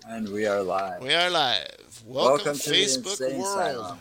And we are live. We are live. Welcome, Welcome to the Facebook Insane Asylum. world.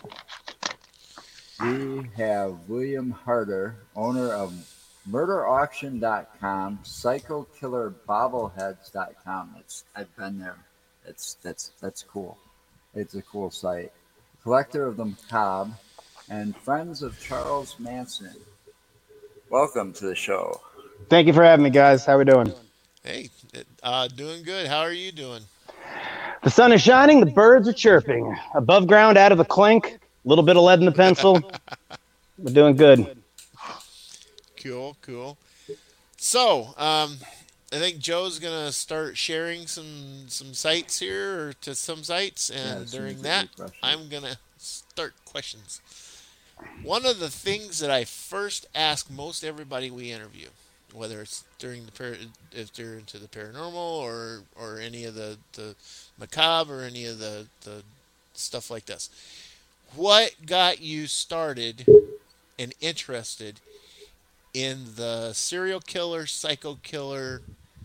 We have William Harder, owner of MurderAuction.com, PsychoKillerBobbleheads.com. I've been there. That's cool. It's a cool site. Collector of the Macabre, and Friends of Charles Manson. Welcome to the show. Thank you for having me, guys. How we doing? Hey, doing good. How are you doing? The sun is shining, the birds are chirping. Above ground, out of the clink, a little bit of lead in the pencil. We're doing good. Cool. So, I think Joe's gonna start sharing some sites here or to some sites, and during that, I'm gonna start questions. One of the things that I first ask most everybody we interview, whether it's if they're into the paranormal or any of the macabre or any of the stuff like this, what got you started and interested in the serial killer, psycho killer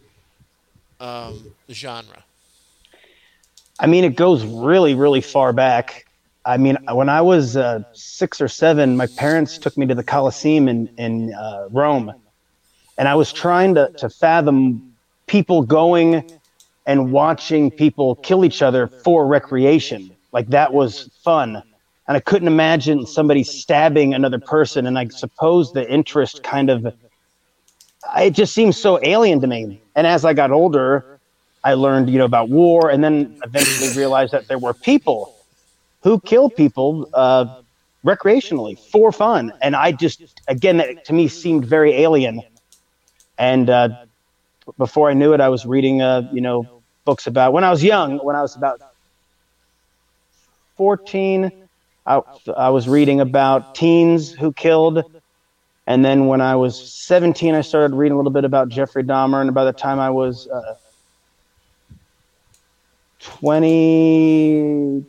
genre? I mean, it goes really, really far back. I mean, when I was 6 or 7, my parents took me to the Colosseum in Rome. And I was trying to fathom people going and watching people kill each other for recreation. Like, that was fun. And I couldn't imagine somebody stabbing another person. And I suppose the interest it just seems so alien to me. And as I got older, I learned, about war, and then eventually realized that there were people who kill people recreationally for fun. And that to me seemed very alien. And before I knew it, I was reading, books about when I was young. When I was about 14, I was reading about teens who killed. And then when I was 17, I started reading a little bit about Jeffrey Dahmer. And by the time I was 22,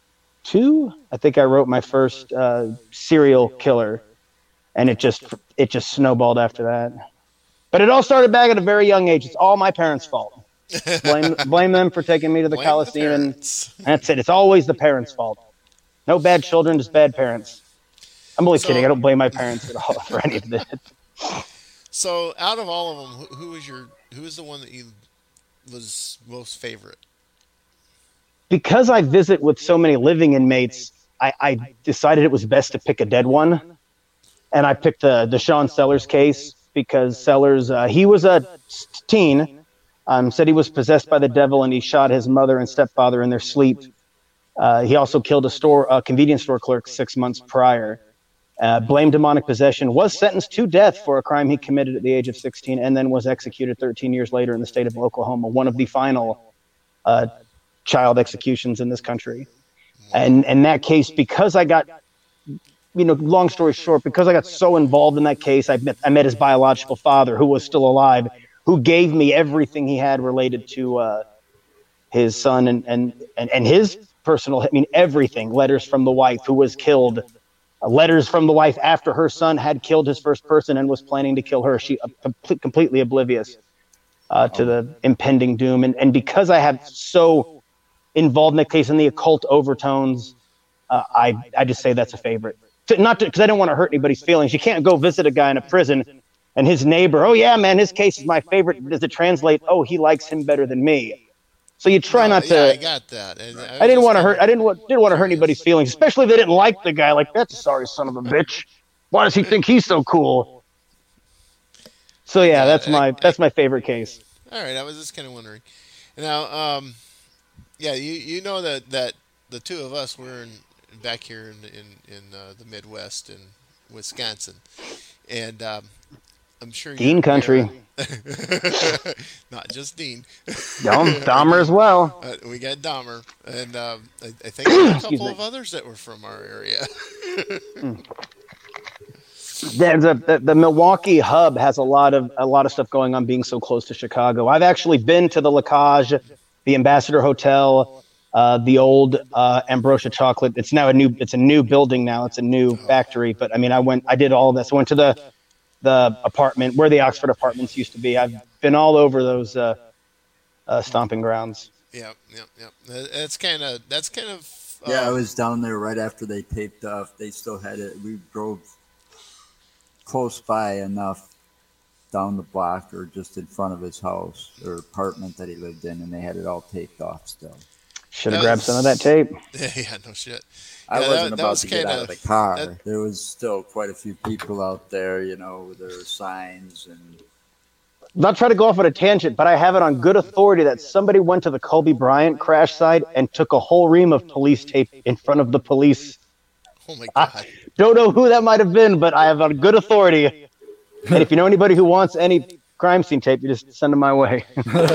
I think I wrote my first serial killer. And it just snowballed after that. But it all started back at a very young age. It's all my parents' fault. Blame them for taking me to the Colosseum. And that's it. It's always the parents' fault. No bad children, just bad parents. I'm only kidding. I don't blame my parents at all for any of this. So, out of all of them, who is the one that you was most favorite? Because I visit with so many living inmates, I decided it was best to pick a dead one. And I picked the Sean Sellers case because Sellers, he was a teen, said he was possessed by the devil and he shot his mother and stepfather in their sleep. He also killed a convenience store clerk 6 months prior. Blamed demonic possession, was sentenced to death for a crime he committed at the age of 16, and then was executed 13 years later in the state of Oklahoma, one of the final child executions in this country. And in that case, because I got, long story short, because I got so involved in that case, I met his biological father, who was still alive, who gave me everything he had related to his son and his personal, everything. Letters from the wife who was killed, letters from the wife after her son had killed his first person and was planning to kill her. She completely oblivious to the impending doom. And because I have so involved in the case and the occult overtones, I just say that's a favorite. Because I don't want to hurt anybody's feelings. You can't go visit a guy in a prison and his neighbor, oh yeah, man, his case is my favorite. Does it translate? Oh, he likes him better than me. So you try not to. Yeah, I got that. I didn't want to hurt. I didn't want to hurt anybody's feelings, especially if they didn't like the guy. Like, that's a sorry son of a bitch. Why does he think he's so cool? So yeah, that's my favorite case. All right, I was just kind of wondering. Now, you know that the two of us were back here in the Midwest in Wisconsin, and I'm sure Dean country. Not just Dean. Dahmer as well. We got Dahmer, and I think there were a couple of others that were from our area. The Milwaukee hub has a lot of stuff going on, being so close to Chicago. I've actually been to the La Cage, the Ambassador Hotel, the old Ambrosia Chocolate. It's now a new building now. It's a new factory. But I did all of this. I went to the apartment where the Oxford Apartments used to be. I've been all over those stomping grounds. Yep. That's kind of. Yeah, I was down there right after they taped off. They still had it. We drove close by enough down the block or just in front of his house or apartment that he lived in, and they had it all taped off still. Should have grabbed some of that tape. Yeah, no shit. I wasn't about to get out of the car. There was still quite a few people out there, with their signs and. Not trying to go off on a tangent, but I have it on good authority that somebody went to the Kobe Bryant crash site and took a whole ream of police tape in front of the police. Oh my God. I don't know who that might have been, but I have on good authority. And if you know anybody who wants any crime scene tape, you just send them my way.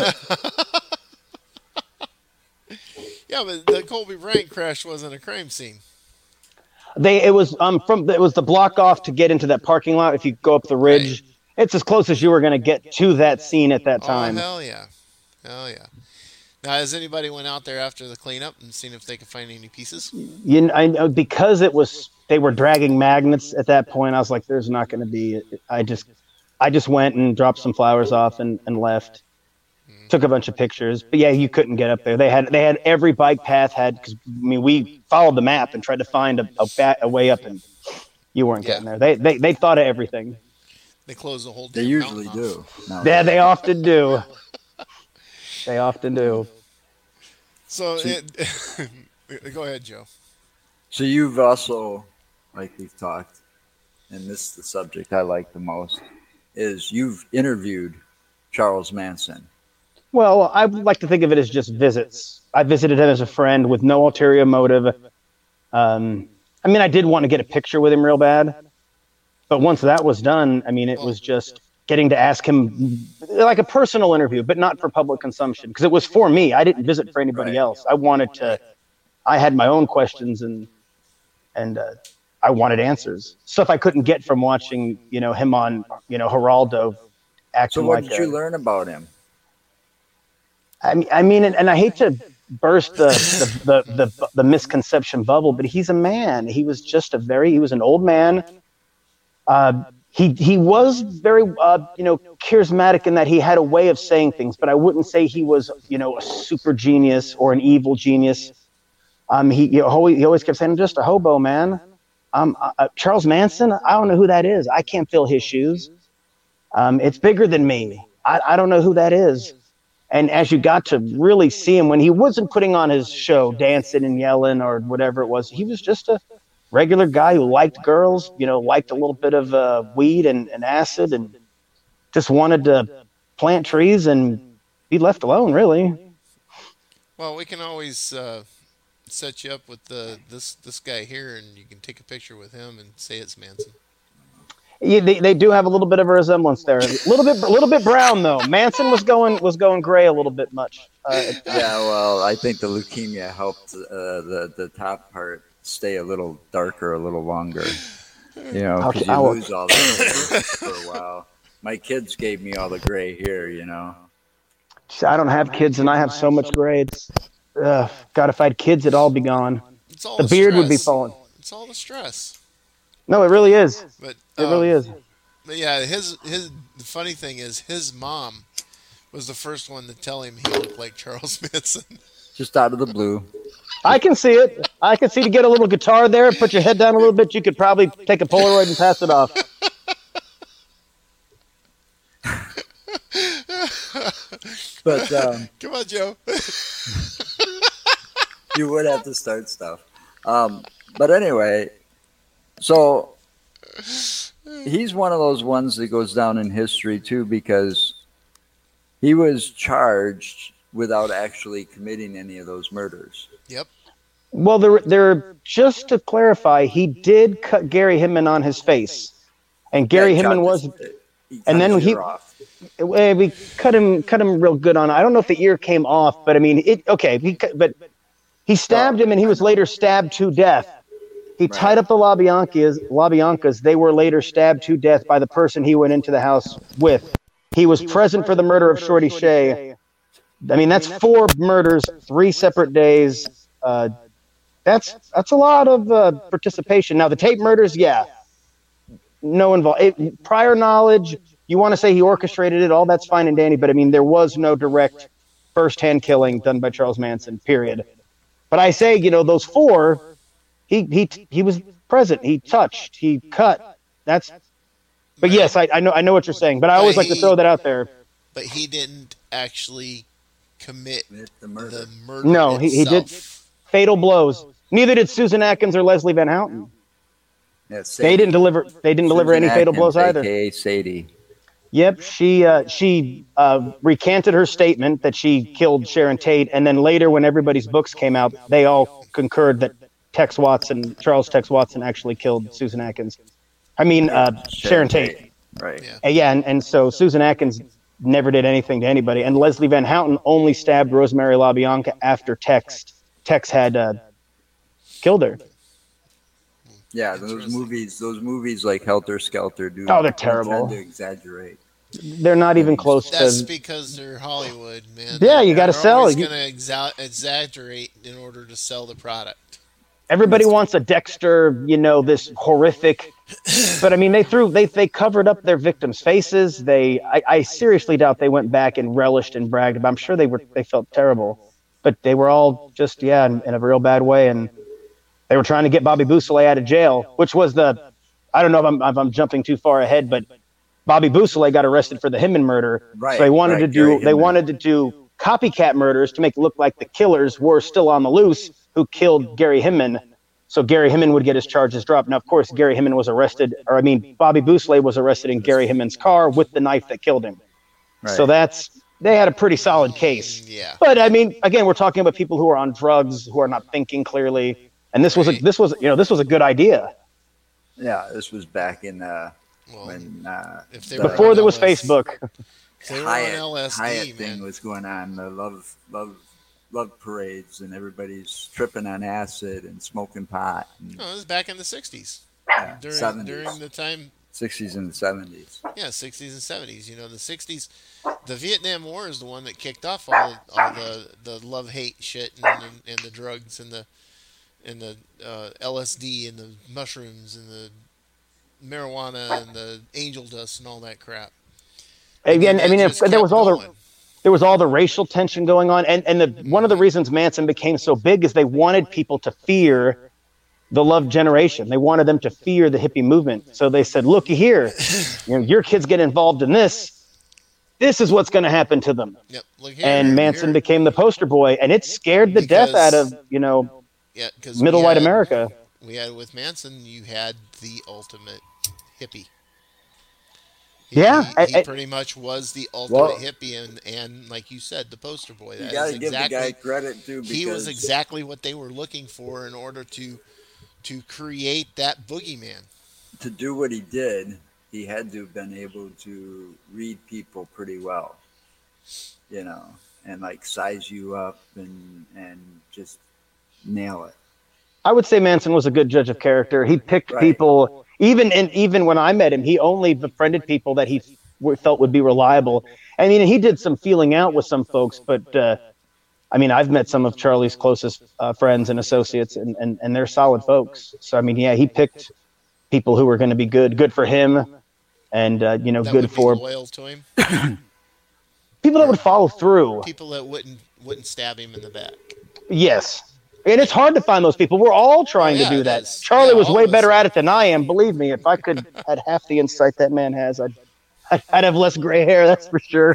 Yeah, but the Kobe Bryant crash wasn't a crime scene. It was the block off to get into that parking lot. If you go up the ridge, right. It's as close as you were going to get to that scene at that time. Oh, hell yeah. Now, has anybody went out there after the cleanup and seen if they could find any pieces? I know because they were dragging magnets at that point. I was like, there's not going to be. I just went and dropped some flowers off and left. Took a bunch of pictures, but yeah, you couldn't get up there. They had every bike path because we followed the map and tried to find a way up, and you weren't getting there. They thought of everything. They close the whole. They usually do. Yeah, they often do. They often do. So, go ahead, Joe. So you've also, like we've talked, and this is the subject I like the most, is you've interviewed Charles Manson. Well, I would like to think of it as just visits. I visited him as a friend with no ulterior motive. I did want to get a picture with him real bad. But once that was done, it was just getting to ask him like a personal interview, but not for public consumption. Because it was for me. I didn't visit for anybody else. I had my own questions and I wanted answers. Stuff I couldn't get from watching, him on, Geraldo acting. So what did you learn about him? And I hate to burst the misconception bubble, but he's a man. He was just he was an old man. He was very, charismatic in that he had a way of saying things, but I wouldn't say he was, a super genius or an evil genius. He always kept saying, I'm just a hobo, man. Charles Manson, I don't know who that is. I can't fill his shoes. It's bigger than me. I don't know who that is. And as you got to really see him when he wasn't putting on his show, dancing and yelling or whatever it was, he was just a regular guy who liked girls, liked a little bit of weed and acid and just wanted to plant trees and be left alone, really. Well, we can always set you up with this guy here, and you can take a picture with him and say it's Manson. Yeah, they do have a little bit of a resemblance there. A little bit brown though. Manson was going gray a little bit much. Yeah, well, I think the leukemia helped the top part stay a little darker, a little longer. Because you lose all that for a while. My kids gave me all the gray hair. I don't have kids, and I have so much gray. God, if I had kids, it'd all be gone. The beard would be falling. It's all the stress. No, it really is. But it really is. But yeah, the funny thing is his mom was the first one to tell him he looked like Charles Manson. Just out of the blue. I can see it. I can see to get a little guitar there, put your head down a little bit, you could probably take a Polaroid and pass it off. But come on, Joe. You would have to start stuff. But anyway, so he's one of those ones that goes down in history too, because he was charged without actually committing any of those murders. Yep. Well, there. Just to clarify, he did cut Gary Hinman on his face, and Gary Hinman was, and then we cut him real good on. I don't know if the ear came off, but but he stabbed him, and he was later stabbed to death. He tied up the LaBiancas. They were later stabbed to death by the person he went into the house with. He was present for the murder of Shorty Shea. That's 4 murders, 3 separate days. That's a lot of participation. Now, the tape murders, no involved. Prior knowledge, you want to say he orchestrated it, all that's fine and dandy, but there was no direct first-hand killing done by Charles Manson, period. But I say, those 4, he was present. He touched. He cut. But yes, I know what you're saying. But I always like to throw that out there. But he didn't actually commit the murder. No, he did fatal blows. Neither did Susan Atkins or Leslie Van Houten. Yeah, they didn't deliver any fatal blows either. AKA Sadie. Yep, she recanted her statement that she killed Sharon Tate, and then later, when everybody's books came out, they all concurred that Charles Tex Watson actually killed Susan Atkins. I mean, Sharon Tate. Right. Yeah, and so Susan Atkins never did anything to anybody, and Leslie Van Houten only stabbed Rosemary LaBianca after Tex had killed her. Yeah, those movies like Helter Skelter do. Oh, they're terrible. Tend to exaggerate. They're not even close That's because they're Hollywood, man. Yeah, you got to sell it. They're going to exaggerate in order to sell the product. Everybody wants a Dexter, this horrific. But I mean, they covered up their victims' faces. I seriously doubt they went back and relished and bragged about. I'm sure they felt terrible, but they were all just in a real bad way, and they were trying to get Bobby Beausoleil out of jail, which was I don't know if I'm jumping too far ahead, but Bobby Beausoleil got arrested for the Hinman murder. Right. So they wanted to do copycat murders to make it look like the killers were still on the loose who killed Gary Hinman. So Gary Hinman would get his charges dropped. Now, of course, Bobby Beausoleil was arrested in Gary Hinman's car with the knife that killed him. Right. So they had a pretty solid case. Yeah. But I mean, again, we're talking about people who are on drugs, who are not thinking clearly. And this was a good idea. Yeah, this was back in before there was Facebook. They were on LSD, Hyatt thing was going on. The love parades, and everybody's tripping on acid and smoking pot. It was back in the 60s. Yeah, during the time. 60s and 70s. Yeah, 60s and 70s. The 60s, the Vietnam War is the one that kicked off all the love-hate shit and the drugs and the LSD and the mushrooms and the marijuana and the angel dust and all that crap. Again, I mean, there was all the racial tension going on, and one of the reasons Manson became so big is they wanted people to fear the love generation. They wanted them to fear the hippie movement. So they said, "Looky here, your kids get involved in this. This is what's going to happen to them." Yep. Look here, and Manson became the poster boy, and it scared the death out of middle white America. We had with Manson, you had the ultimate hippie. He pretty much was the ultimate hippie, and like you said, the poster boy. You got to give the guy credit too. He was exactly what they were looking for in order to create that boogeyman. To do what he did, he had to have been able to read people pretty well, and like size you up and just nail it. I would say Manson was a good judge of character. He picked people. Even when I met him, he only befriended people that he felt would be reliable. I mean, he did some feeling out with some folks, but I mean, I've met some of Charlie's closest friends and associates, and they're solid folks. So I mean, yeah, he picked people who were going to be good for him, and that good for loyal to him. People that would follow through. People that wouldn't stab him in the back. Yes. And it's hard to find those people. We're all trying to do that. Charlie was way better at it than I am. Believe me, if I could had half the insight that man has, I'd have less gray hair. That's for sure.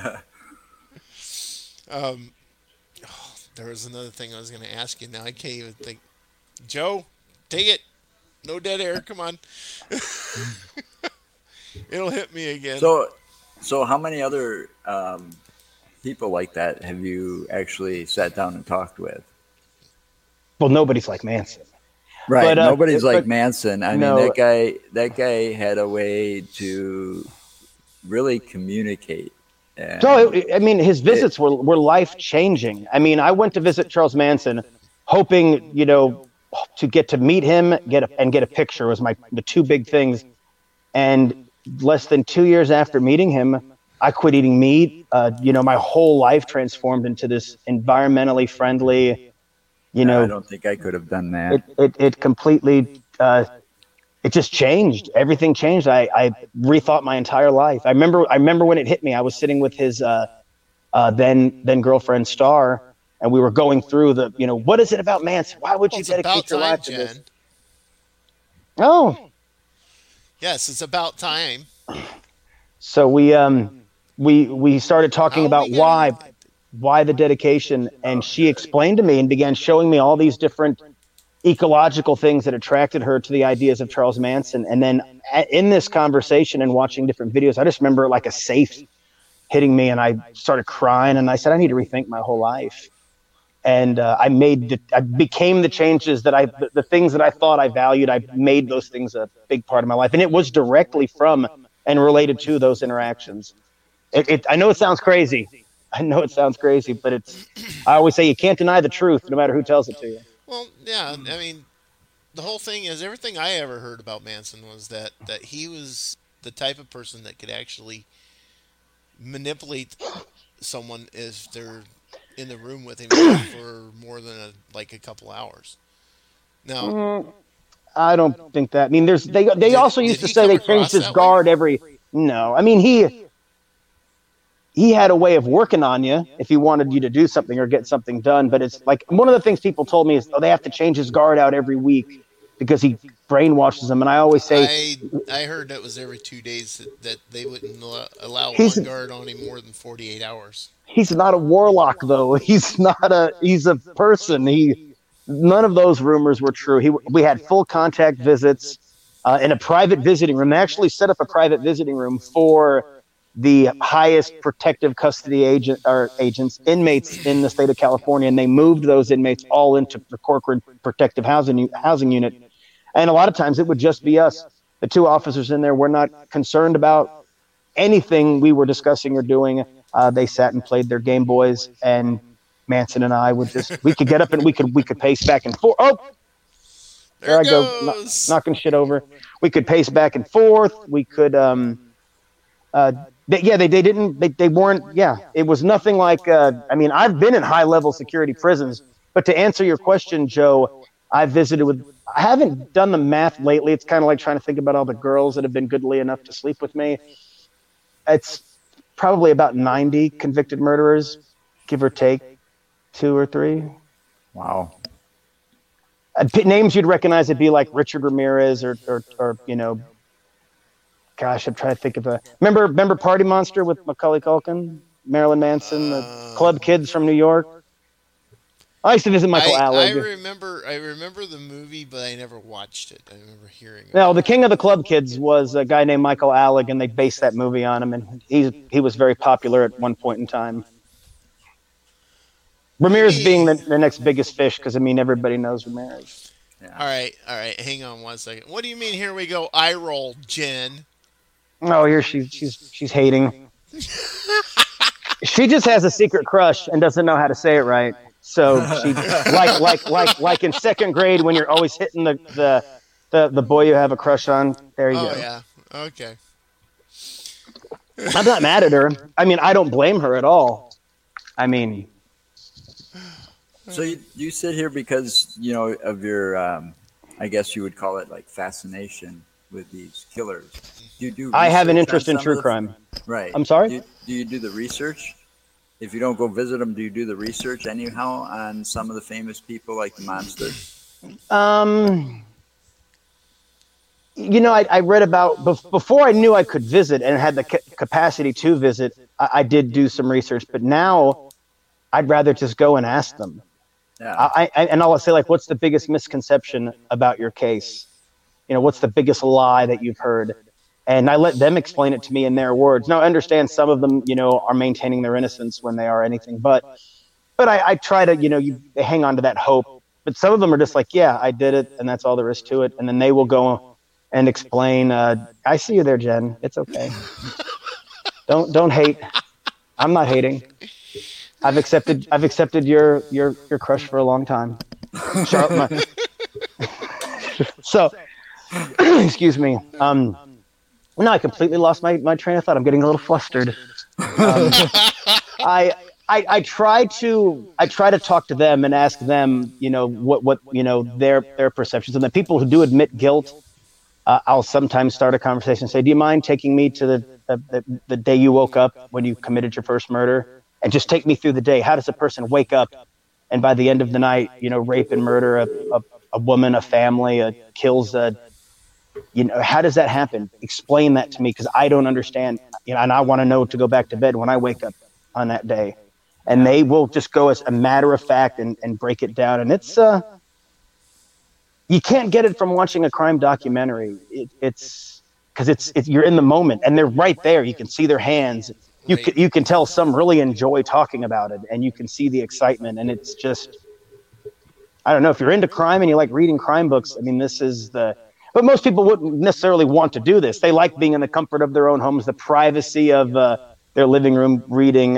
There was another thing I was going to ask you. Now I can't even think. Joe, take it. No dead air. Come on. It'll hit me again. So how many other people like that have you actually sat down and talked with? Well, nobody's like Manson. Right. But, nobody's like Manson. I mean, that guy had a way to really communicate. So, I mean, his visits were life-changing. I mean, I went to visit Charles Manson hoping, to get to meet him, get a picture was the two big things. And less than 2 years after meeting him, I quit eating meat. My whole life transformed into this environmentally friendly, I don't think I could have done that. It completely, it just changed. Everything changed. I rethought my entire life. I remember when it hit me. I was sitting with his then girlfriend Star, and we were going through the, what is it about Manson? Why would you dedicate your life to this? Oh, yes, it's about time. So we started talking about why the dedication, and she explained to me and began showing me all these different ecological things that attracted her to the ideas of Charles Manson. And then in this conversation and watching different videos, I just remember like a safe hitting me, and I started crying, and I said, I need to rethink my whole life. And I became the changes that the things that I thought I valued. I made those things a big part of my life, and it was directly from and related to those interactions. I know it sounds crazy. But I always say you can't deny the truth, no matter who tells it to you. Well, yeah, I mean, the whole thing is, everything I ever heard about Manson was that he was the type of person that could actually manipulate someone if they're in the room with him for more than a couple hours. Now, I don't think that. I mean, they also used to say they changed his guard every. No, I mean he had a way of working on you if he wanted you to do something or get something done. But it's like, one of the things people told me is, they have to change his guard out every week because he brainwashes them. And I always say, I heard that was every 2 days that they wouldn't allow one guard on him more than 48 hours. He's not a warlock, though. He's a person. None of those rumors were true. We had full contact visits in a private visiting room. They actually set up a private visiting room for the highest protective custody agents, inmates in the state of California, and they moved those inmates all into the Corcoran Protective Housing Unit. And a lot of times it would just be us, the two officers in there. We're not concerned about anything we were discussing or doing. They sat and played their Game Boys, and Manson and I we could get up and we could pace back and forth. Oh, there I go, knocking shit over. We could pace back and forth. We could, they weren't. Yeah, it was nothing like. I mean, I've been in high-level security prisons, but to answer your question, Joe, I haven't done the math lately. It's kind of like trying to think about all the girls that have been goodly enough to sleep with me. It's probably about 90 convicted murderers, give or take 2 or 3. Wow. Names you'd recognize would be like Richard Ramirez or gosh, I'm trying to think of remember Party Monster with Macaulay Culkin, Marilyn Manson, the club kids from New York? I used to visit Michael Alec. I remember the movie, but I never watched it. I remember hearing it. No, the king of the club kids was a guy named Michael Alec, and they based that movie on him, and he was very popular at one point in time. Ramirez being the next biggest fish, because, I mean, everybody knows Ramirez. Yeah. All right. Hang on 1 second. What do you mean, here we go, eye roll, Jen? Oh, here she's hating. She just has a secret crush and doesn't know how to say it right. So she like in second grade when you're always hitting the boy you have a crush on. There you go. Oh yeah. Okay. I'm not mad at her. I mean, I don't blame her at all. I mean, so you sit here because of your I guess you would call it like fascination with these killers. I have an interest in true crime. Right. I'm sorry? Do you do the research? If you don't go visit them, do you do the research anyhow on some of the famous people like the monster? I read about, before I knew I could visit and had the capacity to visit, I did do some research. But now I'd rather just go and ask them. Yeah. And I'll say, like, what's the biggest misconception about your case? What's the biggest lie that you've heard? And I let them explain it to me in their words. Now, I understand some of them, are maintaining their innocence when they are anything. But I try to, you hang on to that hope. But some of them are just like, yeah, I did it, and that's all there is to it. And then they will go and explain, I see you there, Jen. It's okay. Don't hate. I'm not hating. I've accepted your crush for a long time. So, excuse me. No, I completely lost my train of thought. I'm getting a little flustered. I try to talk to them and ask them, what their perceptions. And the people who do admit guilt, I'll sometimes start a conversation and say, "Do you mind taking me to the day you woke up when you committed your first murder?" and just take me through the day. How does a person wake up and by the end of the night, rape and murder a woman, a family, kills a, how does that happen? Explain that to me, because I don't understand, and I want to know to go back to bed when I wake up on that day. And they will just go as a matter of fact and break it down. And it's, you can't get it from watching a crime documentary. It's because you're in the moment and they're right there. You can see their hands. You can tell some really enjoy talking about it, and you can see the excitement. And it's just, I don't know, if you're into crime and you like reading crime books, I mean, this is but most people wouldn't necessarily want to do this. They like being in the comfort of their own homes, the privacy of their living room, reading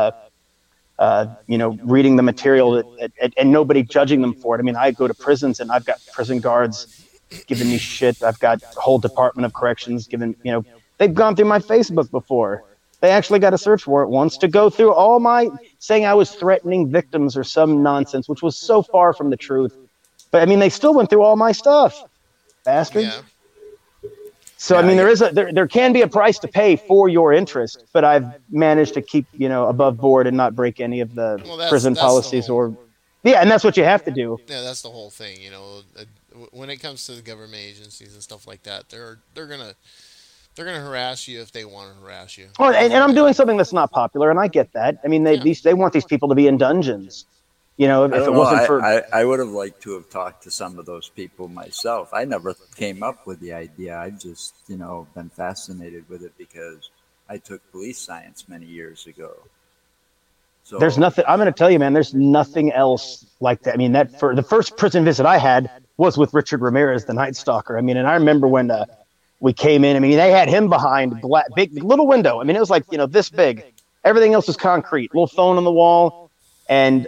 the material and nobody judging them for it. I mean, I go to prisons and I've got prison guards giving me shit. I've got a whole Department of Corrections giving, they've gone through my Facebook before. They actually got a search warrant once to go through all my, saying I was threatening victims or some nonsense, which was so far from the truth. But I mean, they still went through all my stuff, bastards. Yeah. So, I mean, there can be a price to pay for your interest, but I've managed to keep, above board and not break any of the prison policies and that's what you have to do. Yeah, that's the whole thing. When it comes to the government agencies and stuff like that, they're gonna harass you if they want to harass you. Oh, and I'm doing something that's not popular, and I get that. I mean, they want these people to be in dungeons. If it wasn't for... I would have liked to have talked to some of those people myself. I never came up with the idea. I've just, been fascinated with it because I took police science many years ago. So there's nothing, I'm going to tell you, man, there's nothing else like that. I mean, for the first prison visit I had was with Richard Ramirez, the Night Stalker. I mean, and I remember when we came in, I mean, they had him behind big little window. I mean, it was like, this big. Everything else was concrete, little phone on the wall. And,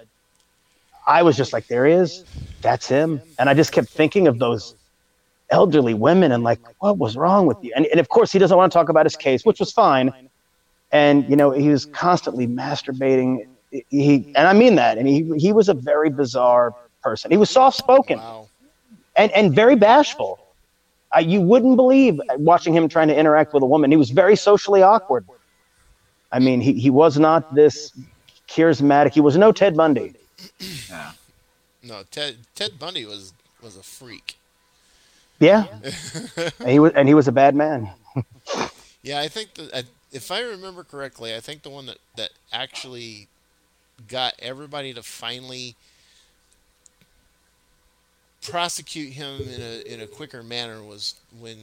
I was just like, there he is. That's him. And I just kept thinking of those elderly women and like, what was wrong with you? And of course, he doesn't want to talk about his case, which was fine. And, he was constantly masturbating. And I mean that. I mean, he was a very bizarre person. He was soft-spoken. Wow. and very bashful. You wouldn't believe watching him trying to interact with a woman. He was very socially awkward. I mean, he was not this charismatic. He was no Ted Bundy. Yeah. No, Ted Bundy was a freak. Yeah. and he was a bad man. Yeah, I think that if I remember correctly, I think the one that actually got everybody to finally prosecute him in a quicker manner was when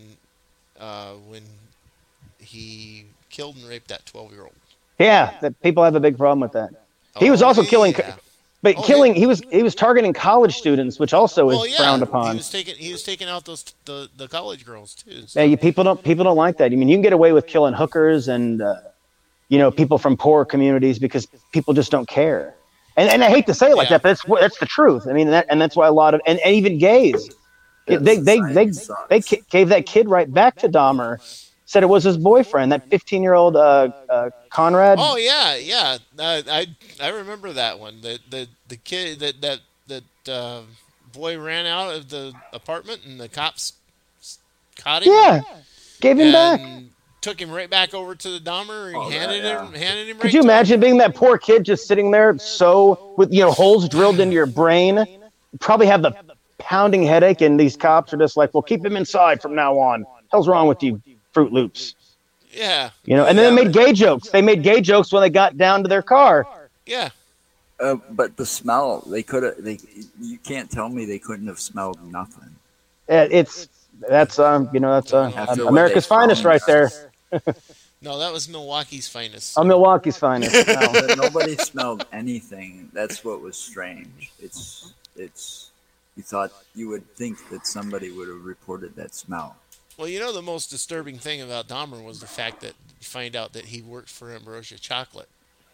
he killed and raped that 12-year-old. Yeah, that people have a big problem with that. He was also killing, but killing. He was targeting college students, which also is frowned upon. He was taking out the college girls too. So. Yeah, people don't like that. I mean, you can get away with killing hookers and people from poor communities because people just don't care. And I hate to say it like that, but that's the truth. I mean, that's why a lot of and even gays, they gave that kid right back to Dahmer. Said it was his boyfriend, that 15-year-old Conrad. Oh yeah. I remember that one. The kid that boy ran out of the apartment and the cops caught him. Yeah, gave him back. Took him right back over to the Dahmer and handed him. Could you imagine being that poor kid just sitting there, with holes drilled into your brain? You probably have the pounding headache, and these cops are just like, "Well, keep him inside from now on." Hell's wrong with you, Fruit Loops? Yeah. And then they made gay jokes. They made gay jokes when they got down to their car. Yeah. But the smell, you can't tell me they couldn't have smelled nothing. That's America's finest right there. No, that was Milwaukee's finest. Oh, Milwaukee's finest. No, nobody smelled anything. That's what was strange. It's. You would think that somebody would have reported that smell. Well, the most disturbing thing about Dahmer was the fact that you find out that he worked for Ambrosia Chocolate.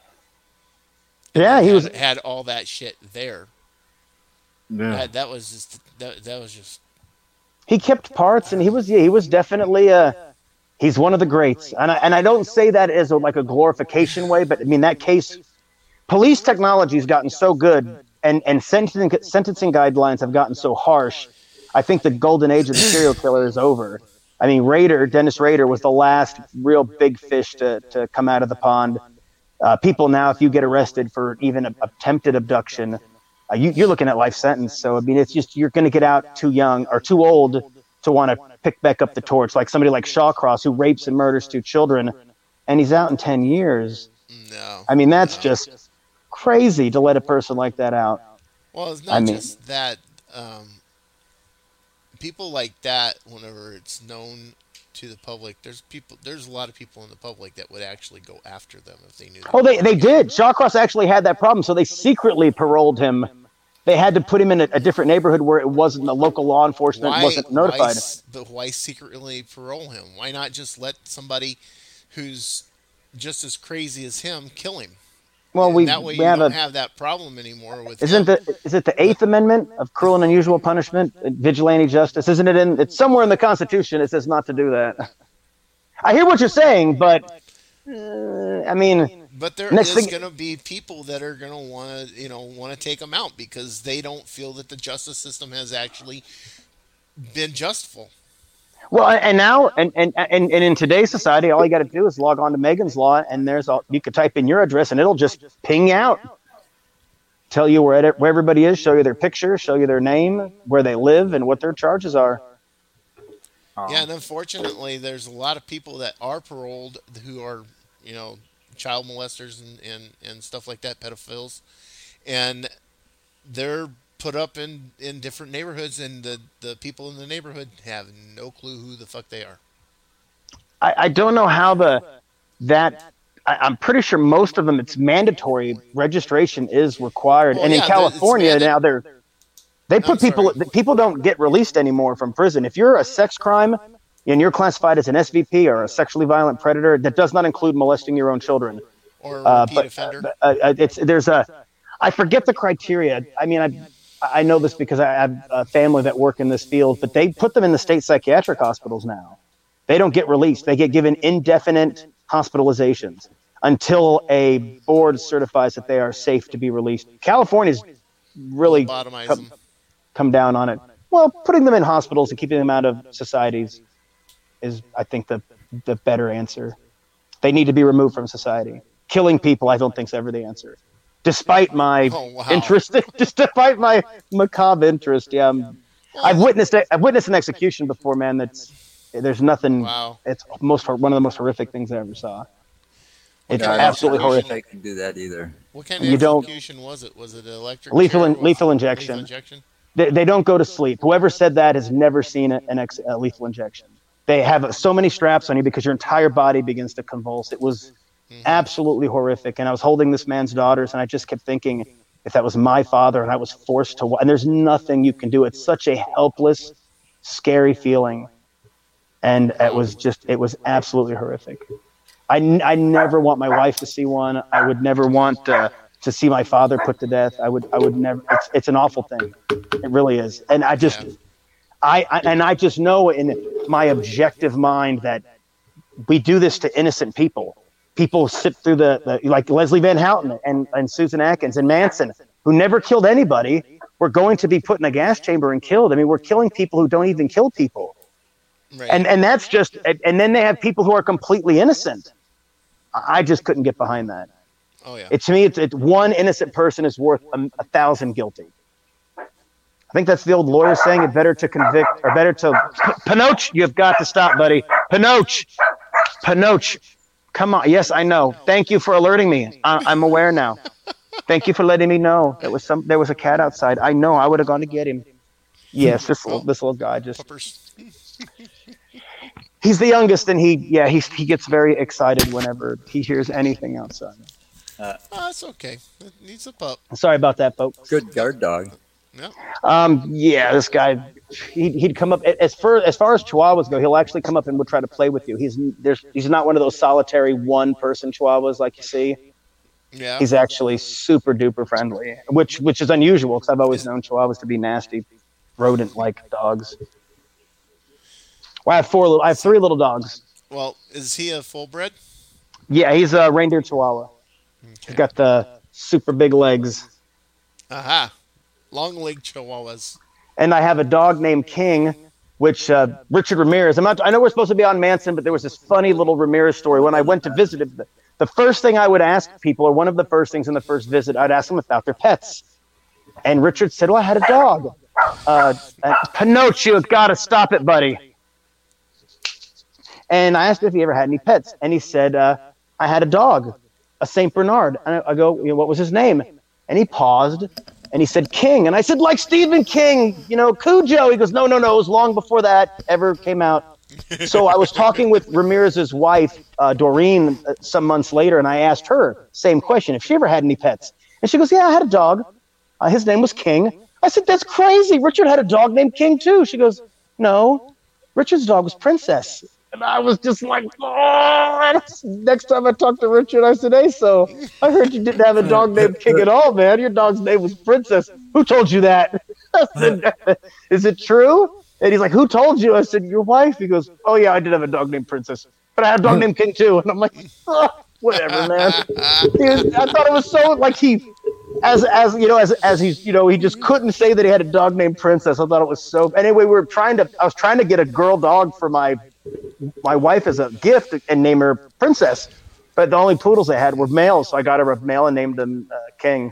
Yeah, he had all that shit there. Yeah, that was just. He kept parts, and he was definitely he's one of the greats. And I don't say that as a glorification way, but I mean that case, police technology has gotten so good, and sentencing guidelines have gotten so harsh. I think the golden age of the serial killer is over. I mean, Dennis Rader was the last real big fish to come out of the pond. People now, if you get arrested for even attempted abduction, you're looking at life sentence. So I mean, it's just you're going to get out too young or too old to want to pick back up the torch. Like somebody like Shawcross, who rapes and murders 2 children, and he's out in 10 years. No, I mean that's just crazy to let a person like that out. Well, it's not just that. People like that, whenever it's known to the public, there's a lot of people in the public that would actually go after them if they knew. Oh, they did. Shawcross actually had that problem, so they secretly paroled him. They had to put him in a different neighborhood where it wasn't the local law enforcement wasn't notified. But why secretly parole him? Why not just let somebody who's just as crazy as him kill him? Well, that way you don't have that problem anymore with is it the 8th Amendment of cruel and unusual punishment, vigilante justice? Isn't it it's somewhere in the Constitution it says not to do that. I hear what you're saying, but I mean, but there is going to be people that are going to want to take them out because they don't feel that the justice system has actually been justful. Well, and now, and in today's society, all you got to do is log on to Megan's Law, and you could type in your address, and it'll just ping out, tell you where everybody is, show you their picture, show you their name, where they live, and what their charges are. Yeah, and unfortunately, there's a lot of people that are paroled who are, child molesters and stuff like that, pedophiles, and they're put up in different neighborhoods, and the people in the neighborhood have no clue who the fuck they are. I don't know how I'm pretty sure most of them it's mandatory registration is required, and in California now they put people don't get released anymore from prison if you're a sex crime and you're classified as an SVP or a sexually violent predator. That does not include molesting your own children or a repeat offender. I forget the criteria. I mean, I know this because I have a family that work in this field, but they put them in the state psychiatric hospitals now. They don't get released. They get given indefinite hospitalizations until a board certifies that they are safe to be released. California's really come down on it. Well, putting them in hospitals and keeping them out of societies is, I think, the better answer. They need to be removed from society. Killing people, I don't think, is ever the answer. Despite my interest, despite my macabre interest, I've witnessed an execution before, man. There's nothing. Wow. It's one of the most horrific things I ever saw. It's absolutely horrific. I can do that either. What kind of execution was it? Was it electric? Lethal injection. They don't go to sleep. Whoever said that has never seen a lethal injection. They have so many straps on you because your entire body begins to convulse. It was absolutely horrific. And I was holding this man's daughters, and I just kept thinking, if that was my father and I was forced to, and there's nothing you can do. It's such a helpless, scary feeling. And it was absolutely horrific. I never want my wife to see one. I would never want to see my father put to death. I would never. It's an awful thing. It really is. And I just know in my objective mind that we do this to innocent people. People sit through the like Leslie Van Houten and Susan Atkins and Manson, who never killed anybody, were going to be put in a gas chamber and killed. I mean, we're killing people who don't even kill people. Right. And that's just, and then they have people who are completely innocent. I just couldn't get behind that. Oh yeah. To me, it's one innocent person is worth 1,000 guilty. I think that's the old lawyer saying it better to convict or better to Pinoch. You've got to stop, buddy. Pinoch. Come on. Yes, I know. Thank you for alerting me. I'm aware now. Thank you for letting me know there was a cat outside. I know. I would have gone to get him. Yes, this little guy just. He's the youngest, and he gets very excited whenever he hears anything outside. That's okay. It needs a pup. Sorry about that, folks. Good guard dog. Yeah. This guy, he'd come up as far as Chihuahuas go. He'll actually come up and would try to play with you. He's not one of those solitary one-person Chihuahuas like you see. Yeah. He's actually super duper friendly, which is unusual because I've always known Chihuahuas to be nasty, rodent-like dogs. Well, I have 3 little dogs. Well, is he a full bred? Yeah, he's a reindeer Chihuahua. Okay. He's got the super big legs. Aha. Long-legged Chihuahuas. And I have a dog named King, which Richard Ramirez. I know we're supposed to be on Manson, but there was this funny little Ramirez story when I went to visit him. the first thing I would ask people, or one of the first things in the first visit, I'd ask them about their pets. And Richard said, well, I had a dog. Pinocchio, got to stop it, buddy. And I asked if he ever had any pets. And he said, I had a dog, a St. Bernard. And I go, what was his name? And he paused, and he said, King. And I said, like Stephen King, Cujo. He goes, no, it was long before that ever came out. So I was talking with Ramirez's wife, Doreen, some months later, and I asked her, same question, if she ever had any pets. And she goes, yeah, I had a dog. His name was King. I said, that's crazy. Richard had a dog named King, too. She goes, no, Richard's dog was Princess. And I was just like, oh. Next time I talked to Richard, I said, hey, so I heard you didn't have a dog named King at all, man. Your dog's name was Princess. Who told you that? I said, is it true? And he's like, who told you? I said, your wife. He goes, oh, yeah, I did have a dog named Princess. But I had a dog named King, too. And I'm like, oh, whatever, man. I thought it was so, like, he just couldn't say that he had a dog named Princess. I thought it was so. Anyway, I was trying to get a girl dog for my wife as a gift and name her Princess. But the only poodles I had were males. So I got her a male and named him King.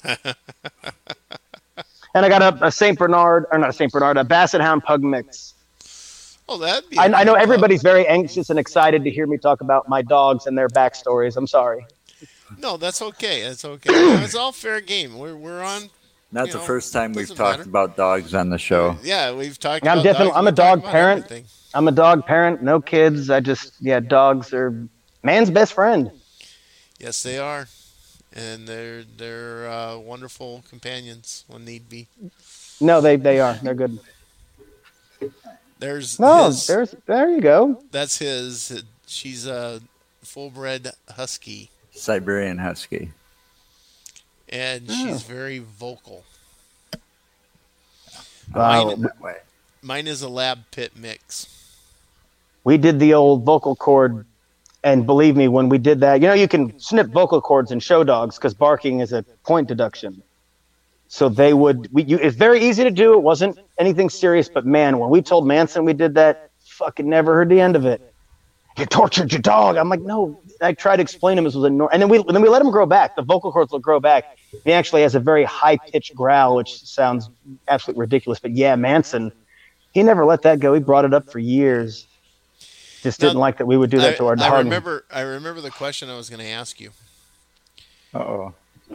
And I got a St. Bernard, or not a St. Bernard, a Basset Hound Pug mix. Oh, that'd be. I know everybody's very anxious and excited to hear me talk about my dogs and their backstories. I'm sorry. No, that's okay. It's okay. It's all fair game. We're on. Not the first time we've talked about dogs on the show. Yeah, we've talked. I'm a dog parent. Everything. I'm a dog parent. No kids. Dogs are man's best friend. Yes, they are. And they're wonderful companions when need be. No, they are. They're good. There you go. That's his. She's a full-bred husky. Siberian husky. And she's very vocal. Wow. Mine is a lab pit mix. We did the old vocal cord. And believe me, when we did that, you can snip vocal cords in show dogs because barking is a point deduction. So they would, it's very easy to do. It wasn't anything serious, but man, when we told Manson we did that, fucking never heard the end of it. You tortured your dog. I'm like, no. I tried to explain to him this was and then we let him grow back. The vocal cords will grow back. He actually has a very high pitched growl, which sounds absolutely ridiculous. But yeah, Manson, he never let that go. He brought it up for years. Just didn't like that we would do that to our dog. I remember the question I was going to ask you. Uh-oh.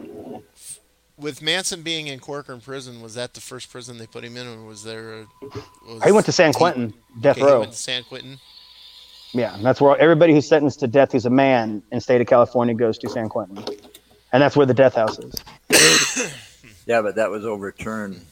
With Manson being in Corcoran prison, was that the first prison they put him in, or was there? He went to San Quentin, death row. He went to San Quentin. Yeah, that's where everybody who's sentenced to death who's a man in the state of California goes to San Quentin, and that's where the death house is. Yeah, but that was overturned.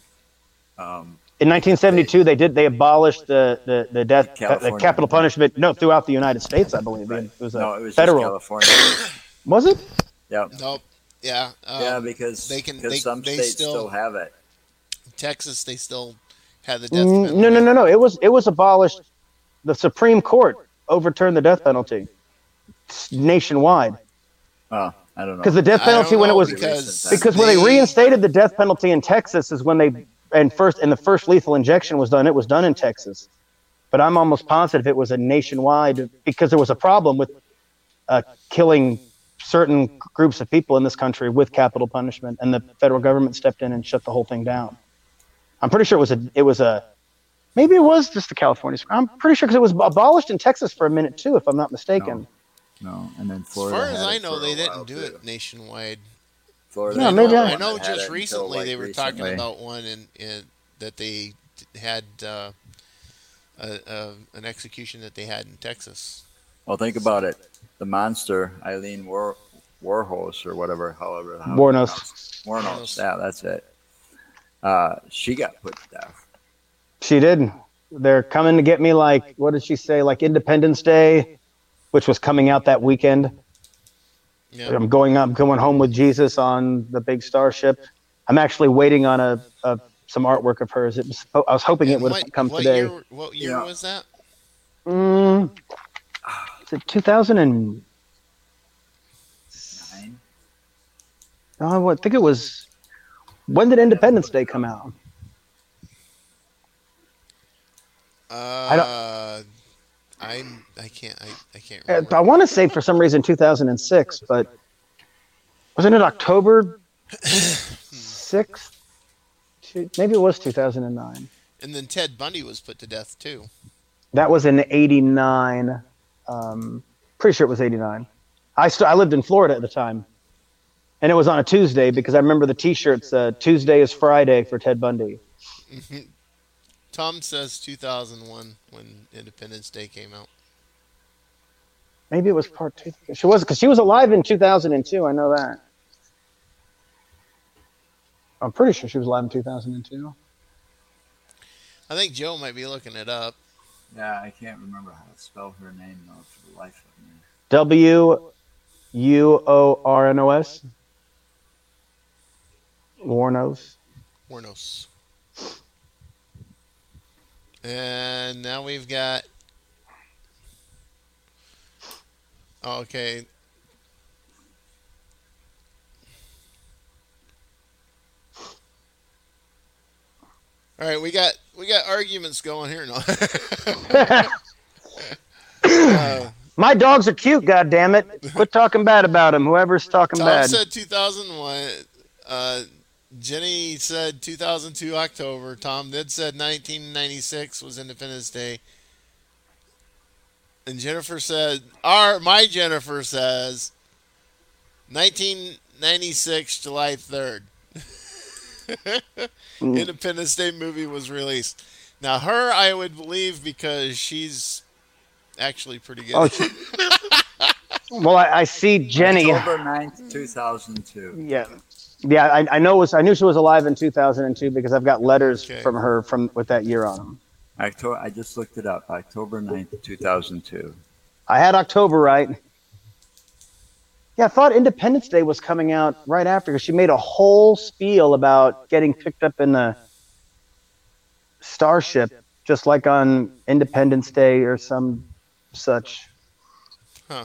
In 1972, they abolished the death the capital punishment. No, throughout the United States, I believe. Right. It was federal. Just California. Was it? Yeah. Nope. Yeah. Because some states still have it. Texas, they still had the death penalty. No. It was abolished. The Supreme Court overturned the death penalty nationwide. Oh, I don't know. Because the death penalty because when they reinstated the death penalty in Texas is when the first lethal injection was done. It was done in Texas, but I'm almost positive it was a nationwide because there was a problem with killing certain groups of people in this country with capital punishment, and the federal government stepped in and shut the whole thing down. I'm pretty sure maybe it was just the California. I'm pretty sure because it was abolished in Texas for a minute too, if I'm not mistaken. No, and then Florida. As far as I know, they didn't do it nationwide. Florida. Yeah, maybe I know. Just recently, they were talking about one in that they had an execution that they had in Texas. Well, think about it. The monster, Eileen Warhorse or whatever, however. Wuornos. Yeah, that's it. She got put to death. She did. They're coming to get me like, what did she say? Like Independence Day, which was coming out that weekend. Yeah. I'm going home with Jesus on the big starship. I'm actually waiting on some artwork of hers. I was hoping it would have come today. What year was that? Is it 2009? I think it was. When did Independence Day come out? I can't remember. I want to say for some reason 2006, but wasn't it October 6th? Maybe it was 2009. And then Ted Bundy was put to death too. That was in '89. Pretty sure it was '89. I lived in Florida at the time, and it was on a Tuesday because I remember the T-shirts. Tuesday is Friday for Ted Bundy. Tom says 2001 when Independence Day came out. Maybe it was part 2. She was, because she was alive in 2002. I know that. I'm pretty sure she was alive in 2002. I think Joe might be looking it up. Yeah, I can't remember how to spell her name though for the life of me. Wuornos. Wuornos. And now we've got. Oh, okay. All right, we got arguments going here now. My dogs are cute, goddammit. Quit talking bad about them, whoever's talking Tom bad. Tom said 2001. Jenny said 2002 October. Tom did said 1996 was Independence Day. And Jennifer said, my Jennifer says 1996 July 3rd. Independence Day movie was released. Now her I would believe because she's actually pretty good. Oh, well, I see Jenny. October 9th, 2002. Yeah. Yeah, I know. I knew she was alive in 2002 because I've got letters from her with that year on them. I just looked it up. October 9th, 2002. I had October right. Yeah, I thought Independence Day was coming out right after because she made a whole spiel about getting picked up in the starship, just like on Independence Day or some such. Huh.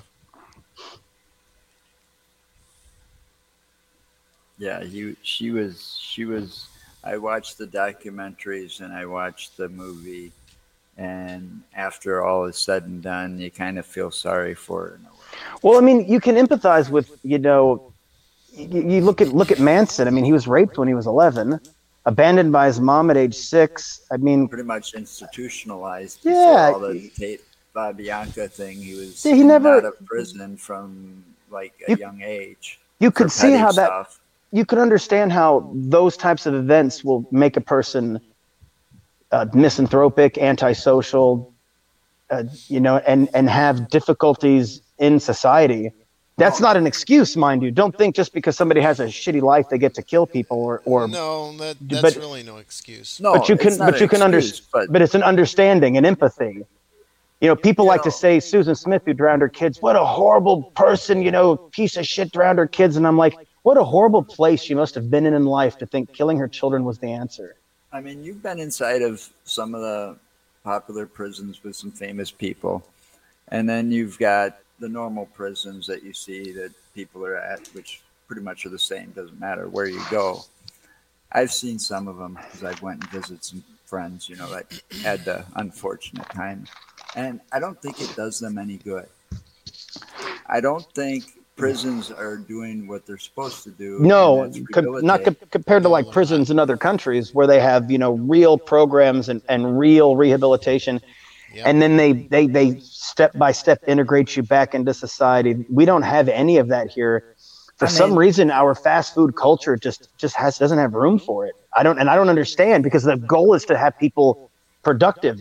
Yeah, she was. I watched the documentaries and I watched the movie, and after all is said and done, you kind of feel sorry for her in a way. Well, I mean, you can empathize with, you look at Manson. I mean, he was raped when he was 11, abandoned by his mom at age 6. I mean, pretty much institutionalized. Yeah, all the Tate Bianca thing. He was never out of prison from like a young age. You could see how stuff. that. You could understand how those types of events will make a person misanthropic, antisocial, and have difficulties in society. That's not an excuse, mind you. Don't think just because somebody has a shitty life they get to kill people or no, that's really no excuse. No, but you can understand. But it's an understanding and empathy. People like to say Susan Smith, who drowned her kids, what a horrible person, piece of shit, drowned her kids, and I'm like, what a horrible place she must have been in life to think killing her children was the answer. I mean, you've been inside of some of the popular prisons with some famous people, and then you've got the normal prisons that you see that people are at, which pretty much are the same. Doesn't matter where you go. I've seen some of them because I went and visited some friends, that had the unfortunate time, and I don't think it does them any good. I don't think prisons are doing what they're supposed to do. No, not compared to like prisons in other countries where they have, real programs and real rehabilitation. Yep. And then they step by step integrate you back into society. We don't have any of that here. For some reason, our fast food culture just doesn't have room for it. I don't understand, because the goal is to have people productive.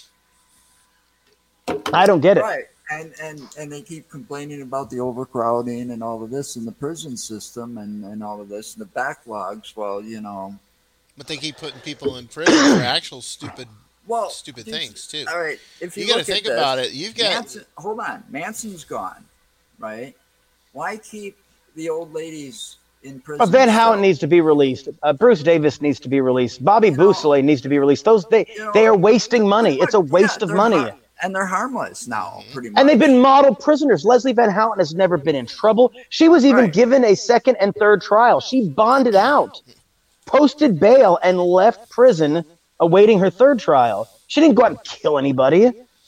I don't get it. Right. And they keep complaining about the overcrowding and all of this in the prison system and all of this and the backlogs. Well, But they keep putting people in prison for actual stupid things too. All right, if you got to think about it, you've got. Hold on, Manson's gone, right? Why keep the old ladies in prison? Van Houten needs to be released. Bruce Davis needs to be released. Bobby Boussolet needs to be released. They are wasting money. It's a waste of money. And they're harmless now, pretty much. And they've been model prisoners. Leslie Van Houten has never been in trouble. She was even given a second and third trial. She bonded out, posted bail, and left prison awaiting her third trial. She didn't go out and kill anybody.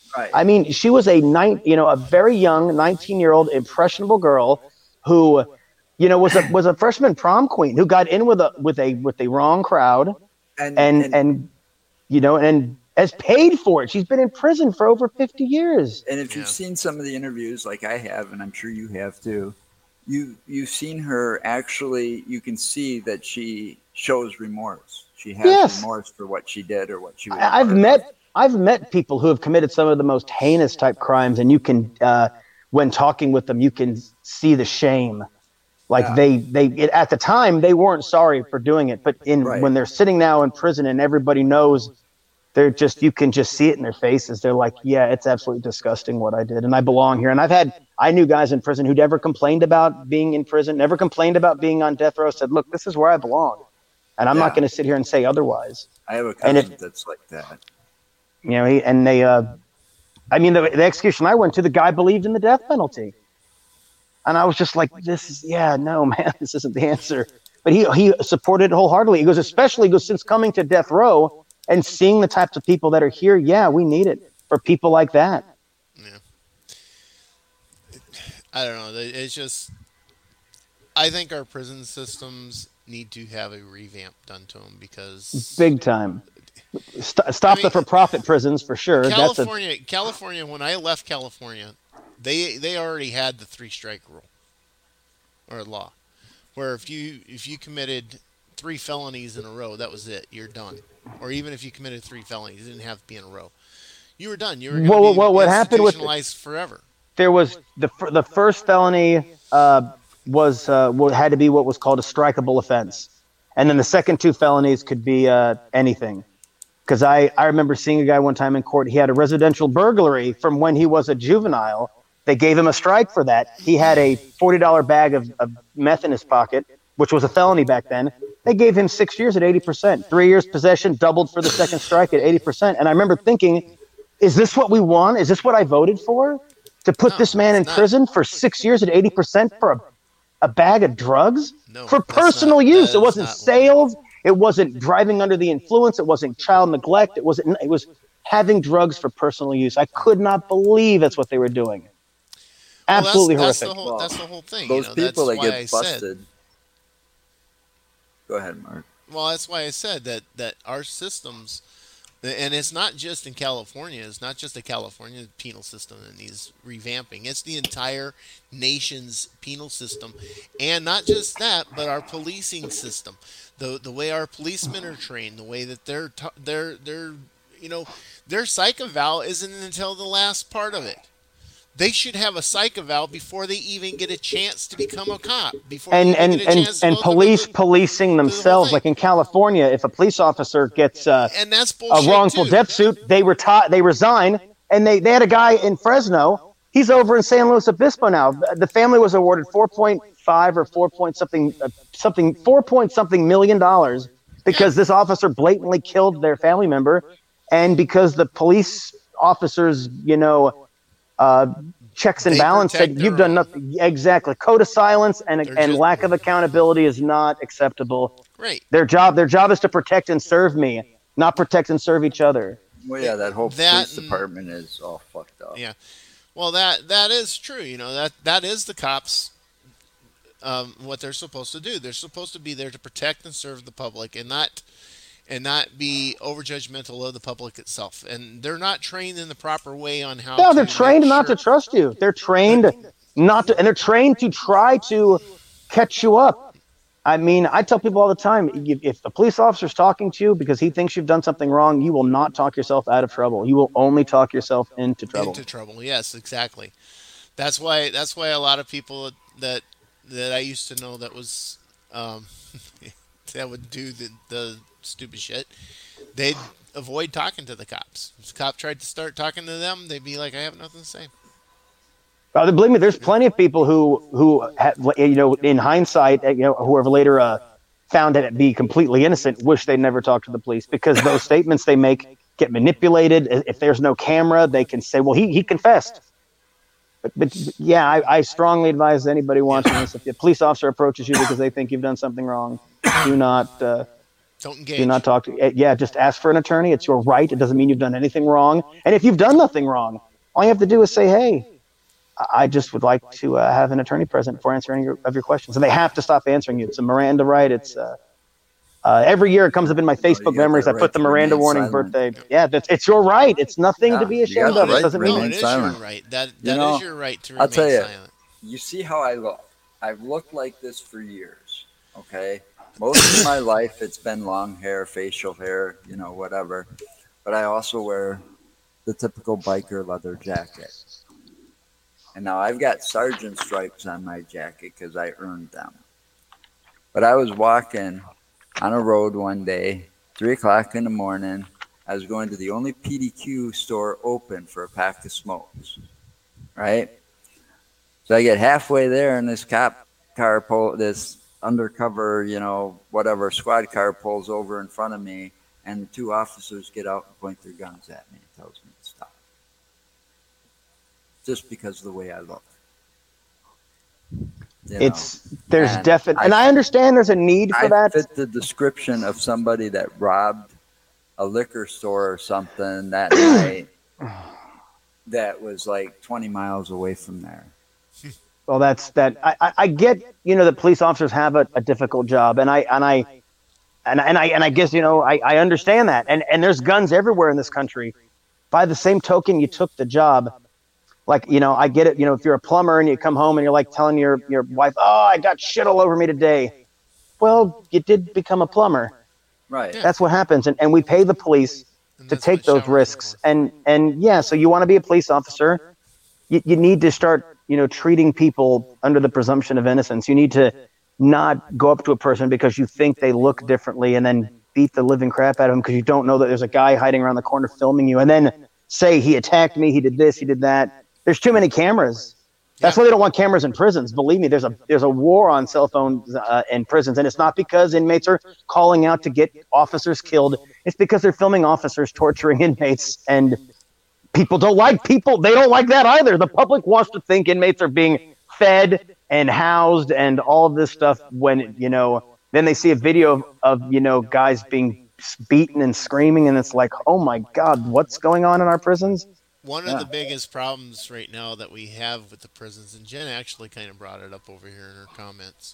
Right. I mean, she was a very young 19-year-old impressionable girl who, was a freshman prom queen who got in with the wrong crowd and has paid for it. She's been in prison for over 50 years. And if you've seen some of the interviews, like I have, and I'm sure you have too, you've seen her actually. You can see that she shows remorse. She has remorse for what she did or what she was. I've met people who have committed some of the most heinous type crimes, and you can, when talking with them, you can see the shame. Like they at the time they weren't sorry for doing it, but when they're sitting now in prison and everybody knows, you can just see it in their faces. They're like, yeah, it's absolutely disgusting what I did, and I belong here. And I knew guys in prison who never complained about being in prison, never complained about being on death row. Said, look, this is where I belong, and I'm not going to sit here and say otherwise. I have a cousin that's like that. The execution I went to, the guy believed in the death penalty. And I was just like, this isn't the answer. But he supported it wholeheartedly. He goes, since coming to death row and seeing the types of people that are here, we need it for people like that. Yeah. I don't know. It's just, I think our prison systems need to have a revamp done to them because... Big time. Stop the for-profit prisons for sure. California. When I left California, they already had the 3-strike rule or law, where if you committed 3 felonies in a row, that was it. You're done. Or even if you committed 3 felonies, it didn't have to be in a row. You were done. You were going to be institutionalized forever. There was the first felony had to be what was called a strikeable offense, and then the second 2 felonies could be anything. Because I remember seeing a guy one time in court. He had a residential burglary from when he was a juvenile. They gave him a strike for that. He had a $40 bag of meth in his pocket, which was a felony back then. They gave him 6 years at 80%. 3 years possession, doubled for the second strike at 80%. And I remember thinking, is this what we want? Is this what I voted for? To put this man in prison for 6 years at 80% for a bag of drugs? For personal use. It wasn't sales. It wasn't driving under the influence. It wasn't child neglect. It was having drugs for personal use. I could not believe that's what they were doing. Absolutely horrific. That's the whole thing. Those people that get busted. Go ahead, Mark. Well, that's why I said that our systems, and it's not just in California. It's not just the California penal system that needs revamping. It's the entire nation's penal system, and not just that, but our policing system. The way our policemen are trained, the way that their psych eval isn't until the last part of it. They should have a psych eval before they even get a chance to become a cop. Policing themselves, like in California, if a police officer gets and that's a wrongful death suit, they resign. And they had a guy in Fresno. He's over in San Luis Obispo now. The family was awarded $4.5 or $4 something million because this officer blatantly killed their family member, and because the police officers, checks and balance said you've done nothing. Exactly. Code of silence and lack of accountability is not acceptable. Right. Their job is to protect and serve me, not protect and serve each other. Well, yeah, that whole police department is all fucked up. Yeah. Well, that is true. That is the cops. What they're supposed to do. They're supposed to be there to protect and serve the public, and not be overjudgmental of the public itself. And they're not trained in the proper way on how. No, they're trained not to trust you. They're trained not to, and they're trained to try to catch you up. I mean, I tell people all the time, if a police officer's talking to you because he thinks you've done something wrong, you will not talk yourself out of trouble. You will only talk yourself into trouble. Into trouble, yes, exactly. That's why a lot of people that I used to know that was that would do the stupid shit, they'd avoid talking to the cops. If the cop tried to start talking to them, they'd be like, I have nothing to say. Believe me, there's plenty of people who in hindsight, who have later found it to be completely innocent, wish they'd never talked to the police, because those statements they make get manipulated. If there's no camera, they can say, well, he confessed. But yeah, I strongly advise anybody watching this, if a police officer approaches you because they think you've done something wrong, do not Don't engage. Do not talk to. Yeah, just ask for an attorney. It's your right. It doesn't mean you've done anything wrong. And if you've done nothing wrong, all you have to do is say, "Hey, I just would like to have an attorney present for answering of your questions." And they have to stop answering you. It's a Miranda right. It's every year it comes up in my Facebook memories. I put the Miranda warning silent. birthday. Yeah, it's your right. It's nothing to be ashamed of. It doesn't mean it is silent. your right. That is your right to remain I'll tell you, silent. You see how I look. I've looked like this for years. Okay, most of my life it's been long hair, facial hair, whatever. But I also wear the typical biker leather jacket. And now I've got sergeant stripes on my jacket because I earned them. But I was walking on a road one day, 3 o'clock in the morning. I was going to the only PDQ store open for a pack of smokes, right? So I get halfway there, and this cop car this undercover, whatever squad car pulls over in front of me, and 2 officers get out and point their guns at me and tells me to stop. Just because of the way I look. There's definitely, and I understand there's a need for that. I fit the description of somebody that robbed a liquor store or something that night that was like 20 miles away from there. Well, that's that. I get, that police officers have a difficult job, and I guess, I understand that. And there's guns everywhere in this country. By the same token, you took the job. Like, I get it. If you're a plumber and you come home and you're like telling your wife, "Oh, I got shit all over me today." Well, you did become a plumber. Right. Yeah. That's what happens. And we pay the police to take those risks. And yeah, so you want to be a police officer. You need to start, treating people under the presumption of innocence. You need to not go up to a person because you think they look differently and then beat the living crap out of them because you don't know that there's a guy hiding around the corner filming you, and then say he attacked me, he did this, he did that. There's too many cameras. That's why they don't want cameras in prisons. Believe me, there's a war on cell phones in prisons, and it's not because inmates are calling out to get officers killed. It's because they're filming officers torturing inmates, and people don't like people. They don't like that either. The public wants to think inmates are being fed and housed and all of this stuff when, then they see a video of guys being beaten and screaming, and it's like, oh my God, what's going on in our prisons? One of the biggest problems right now that we have with the prisons, and Jen actually kind of brought it up over here in her comments,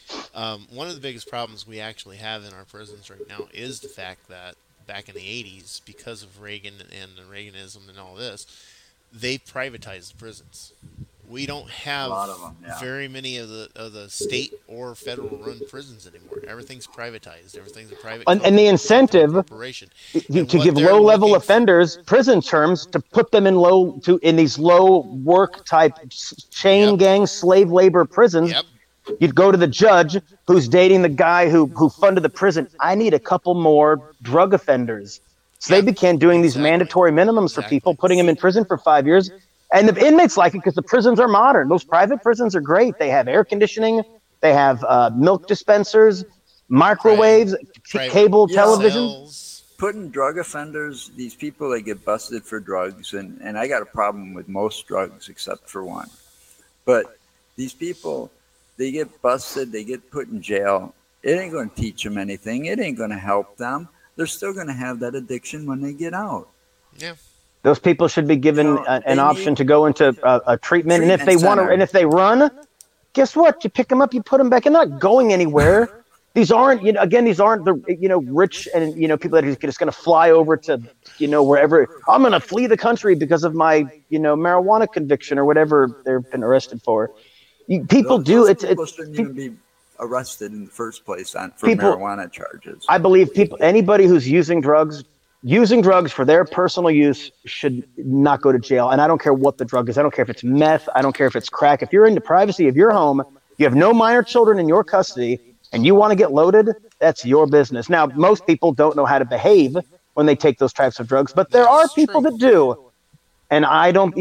one of the biggest problems we actually have in our prisons right now is the fact that back in the 80s, because of Reagan and the Reaganism and all this, they privatized the prisons. We don't have very many of the state or federal run prisons anymore. Everything's privatized. Everything's a private company, and the incentive corporation. to give low-level offenders prison terms to put them in these low work type chain gang slave labor prisons. Yep. You'd go to the judge who's dating the guy who funded the prison. I need a couple more drug offenders. So they began doing these mandatory minimums for people, putting them in prison for 5 years. And the inmates like it because the prisons are modern. Those private prisons are great. They have air conditioning. They have milk dispensers, microwaves, cable television. Putting drug offenders, these people that get busted for drugs, and I got a problem with most drugs except for one. But these people, they get busted, they get put in jail. It ain't going to teach them anything. It ain't going to help them. They're still going to have that addiction when they get out. Yeah. Those people should be given an option to go into a treatment. And if they want to, and if they run, guess what? You pick them up, you put them back, and they're not going anywhere. These aren't, these aren't the, rich and, people that are just going to fly over to, wherever. I'm going to flee the country because of my, marijuana conviction or whatever they've been arrested for. People shouldn't even be arrested in the first place for marijuana charges. I believe anybody who's using drugs for their personal use should not go to jail. And I don't care what the drug is. I don't care if it's meth. I don't care if it's crack. If you're in the privacy of your home, you have no minor children in your custody, and you want to get loaded, that's your business. Now, most people don't know how to behave when they take those types of drugs, but there are people that do. And I don't,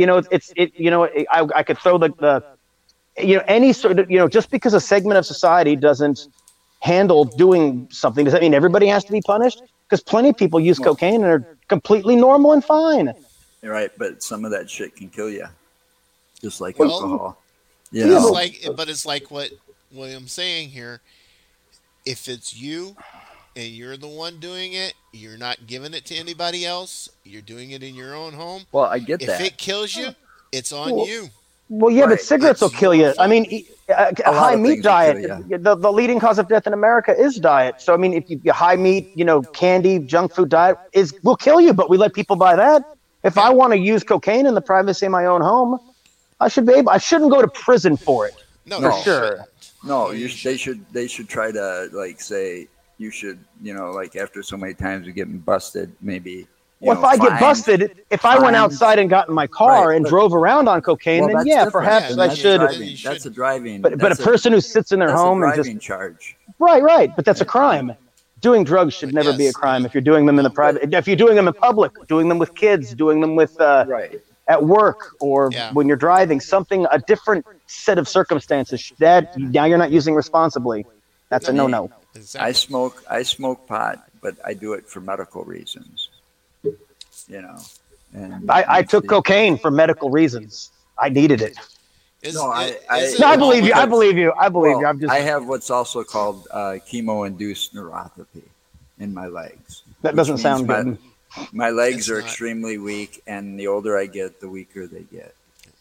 I could throw any sort of, just because a segment of society doesn't handle doing something, does that mean everybody has to be punished? Because plenty of people use cocaine and are completely normal and fine. You're right, but some of that shit can kill you, just like alcohol. But it's like what William's saying here. If it's you and you're the one doing it. You're not giving it to anybody else. You're doing it in your own home. Well, I get If that. it kills you, it's on you. Well, yeah, Right. but cigarettes will It's kill your you. I fault. mean, a A lot high of meat things will diet. kill The leading cause of death in America is diet. So I mean, if you high meat, candy, junk food diet will kill you. But we let people buy that. If I want to use cocaine in the privacy of my own home, I should be able. I shouldn't go to prison for it. No, for you sure. shouldn't. No, No, you they should try to like say you should, like after so many times of getting busted, maybe. Well, if I get busted, if I went outside and got in my car and drove around on cocaine, then that's yeah, different. perhaps Then I that's should. driving. That's a driving. But a person who sits in their home and just charge. right, but that's a crime. Doing drugs should never be a crime if you're doing them in the private. If you're doing them in public, doing them with kids, doing them with Right. at work or when you're driving, a different set of circumstances. That now you're not using responsibly. That's a no-no. Exactly. I smoke pot, but I do it for medical reasons. And I took cocaine for medical reasons. I needed it. I believe you. I believe you. I have what's also called chemo-induced neuropathy in my legs. That doesn't sound good. My legs are extremely weak, and the older I get, the weaker they get.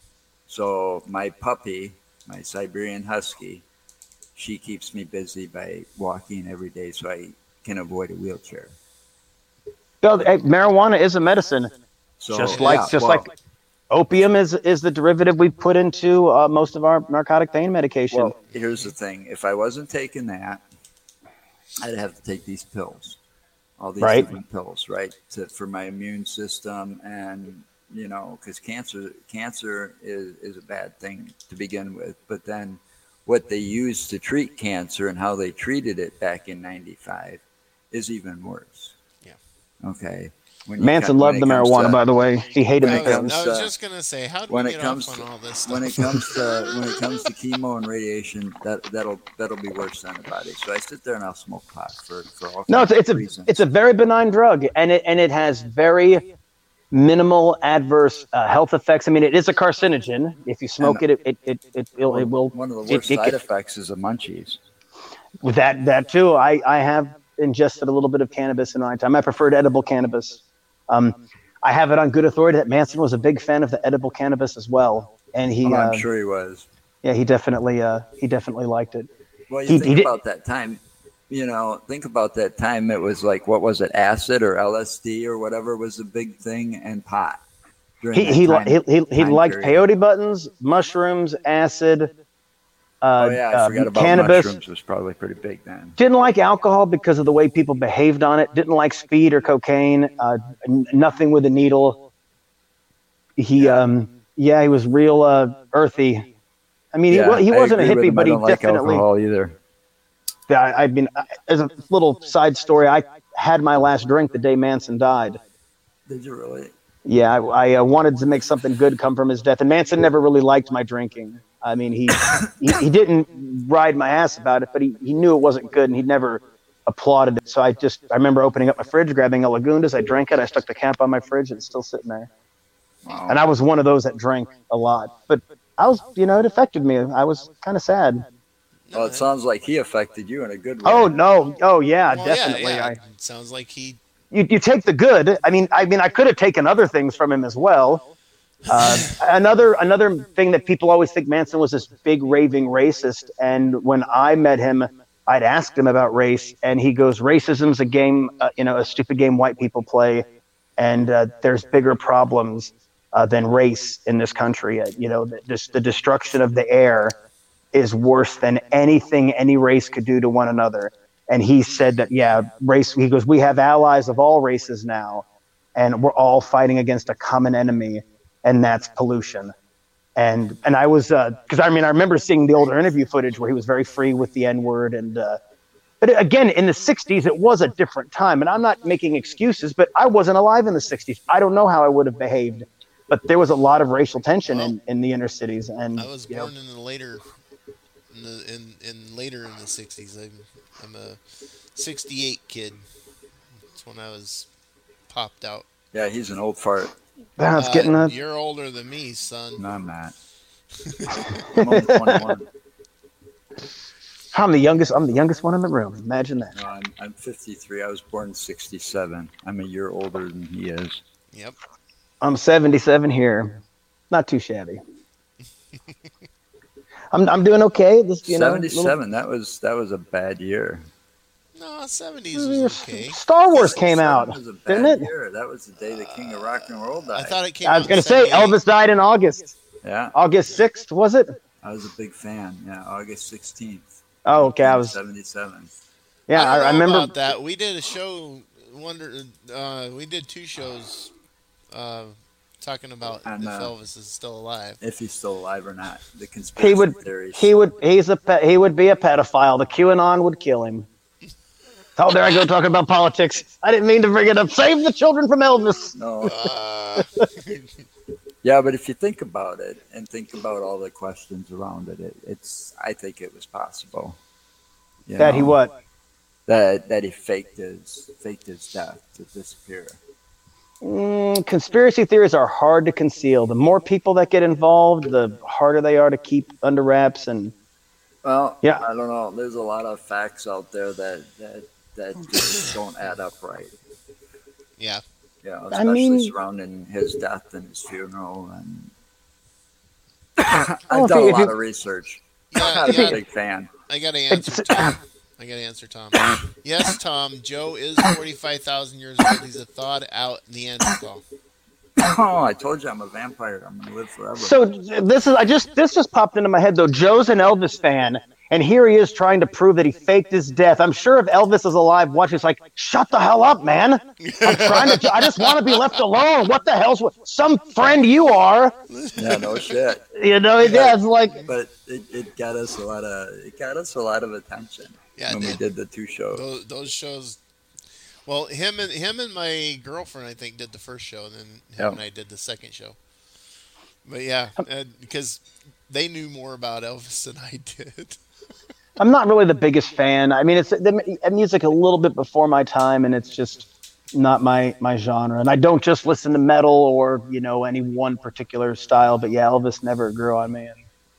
So my puppy, my Siberian Husky, she keeps me busy by walking every day so I can avoid a wheelchair. So, marijuana is a medicine. So, just like opium is the derivative we put into most of our narcotic pain medication. Well, here's the thing. If I wasn't taking that, I'd have to take these pills. All these different pills, right? For my immune system and, because cancer is a bad thing to begin with. But then what they use to treat cancer and how they treated it back in 95 is even worse. Yeah. Okay. Manson loved the marijuana, by the way. He hated the pills. I was just gonna say, how do we get off on all this stuff? When it comes to chemo and radiation, that'll be worse than the body. So I sit there and I'll smoke pot for all kinds of reasons. It's a very benign drug, and it has very minimal adverse health effects. I mean, it is a carcinogen. If you smoke it will. One of the worst side effects is the munchies. With that too, I have ingested a little bit of cannabis in my time. I preferred edible cannabis. I have it on good authority that Manson was a big fan of the edible cannabis as well, and I'm sure he was. Yeah, he definitely liked it. Well, think about that time. Think about that time. It was like, what was it, acid or LSD or whatever was the big thing, and pot. He liked peyote buttons, mushrooms, acid. I forgot about cannabis. Mushrooms was probably pretty big then. Didn't like alcohol because of the way people behaved on it. Didn't like speed or cocaine. Nothing with a needle. He was real earthy. I mean, he wasn't a hippie, but he definitely like alcohol either. Yeah, I mean, as a little side story, I had my last drink the day Manson died. Did you really? Yeah, I wanted to make something good come from his death, and Manson never really liked my drinking. I mean, he didn't ride my ass about it, but he knew it wasn't good, and he never applauded it. So I remember opening up my fridge, grabbing a Lagundas, I drank it, I stuck the cap on my fridge, and it's still sitting there. Wow. And I was one of those that drank a lot, but I was, it affected me. I was kind of sad. Well, it sounds like he affected you in a good way. Oh no! Oh yeah, Well, definitely. Yeah. It sounds like he. You take the good. I mean, I could have taken other things from him as well. Another thing that people always think Manson was this big raving racist, and when I met him, I'd asked him about race, and he goes, "Racism's a game, a stupid game white people play, and there's bigger problems than race in this country. The destruction of the air is worse than anything any race could do to one another." And he said that, race. He goes, "We have allies of all races now, and we're all fighting against a common enemy." And that's pollution. And I was, because I remember seeing the older interview footage where he was very free with the N-word. But again, in the 60s, it was a different time. And I'm not making excuses, but I wasn't alive in the 60s. I don't know how I would have behaved. But there was a lot of racial tension in the inner cities. And I was born in the later in the 60s. I'm a 68 kid. That's when I was popped out. Yeah, he's an old fart. That's getting that. You're older than me, son. No, I'm not. I'm only 21. I'm the youngest one in the room. Imagine that. No, I'm 53. I was born in 67. I'm a year older than he is. Yep. I'm 77 here. Not too shabby. I'm doing okay. This, 77. That was a bad year. No, 70s was okay. Star Wars came out, was a bad didn't it? Year. That was the day the King of Rock and Roll died. I thought it came. I was going to say Elvis died in August. Yeah. August 6th, was it? I was a big fan. Yeah, August 16th. Oh, okay. I was 77. Yeah, I remember about that. We did a show. We did 2 shows talking about if Elvis is still alive. If he's still alive or not. The conspiracy theories. He would be a pedophile. The QAnon would kill him. Oh, there I go talking about politics. I didn't mean to bring it up. Save the children from Elvis. No. Yeah, but if you think about it and think about all the questions around it, I think it was possible. That he what? That he faked his death to disappear. Conspiracy theories are hard to conceal. The more people that get involved, the harder they are to keep under wraps. And well, yeah, I don't know. There's a lot of facts out there that just don't add up right. Yeah. Yeah, especially surrounding his death and his funeral, and I've done a lot of research. Yeah, I'm a big fan. I got to answer Tom. Yes, Tom. Joe is 45,000 years old. He's a thawed out Neanderthal. Oh, I told you I'm a vampire. I'm gonna live forever. So this just popped into my head though. Joe's an Elvis fan, and here he is trying to prove that he faked his death. I'm sure if Elvis is alive watching, it's like, shut the hell up, man. I just want to be left alone. What the hell's some friend you are? Yeah, no shit. It's like. But it got us a lot of attention when we did the 2 shows. Those shows. Well, him and my girlfriend, I think, did the first show, and then him and I did the second show. But yeah, because they knew more about Elvis than I did. I'm not really the biggest fan. I mean, it's the music a little bit before my time, and it's just not my genre. And I don't just listen to metal or any one particular style. But yeah, Elvis never grew on me.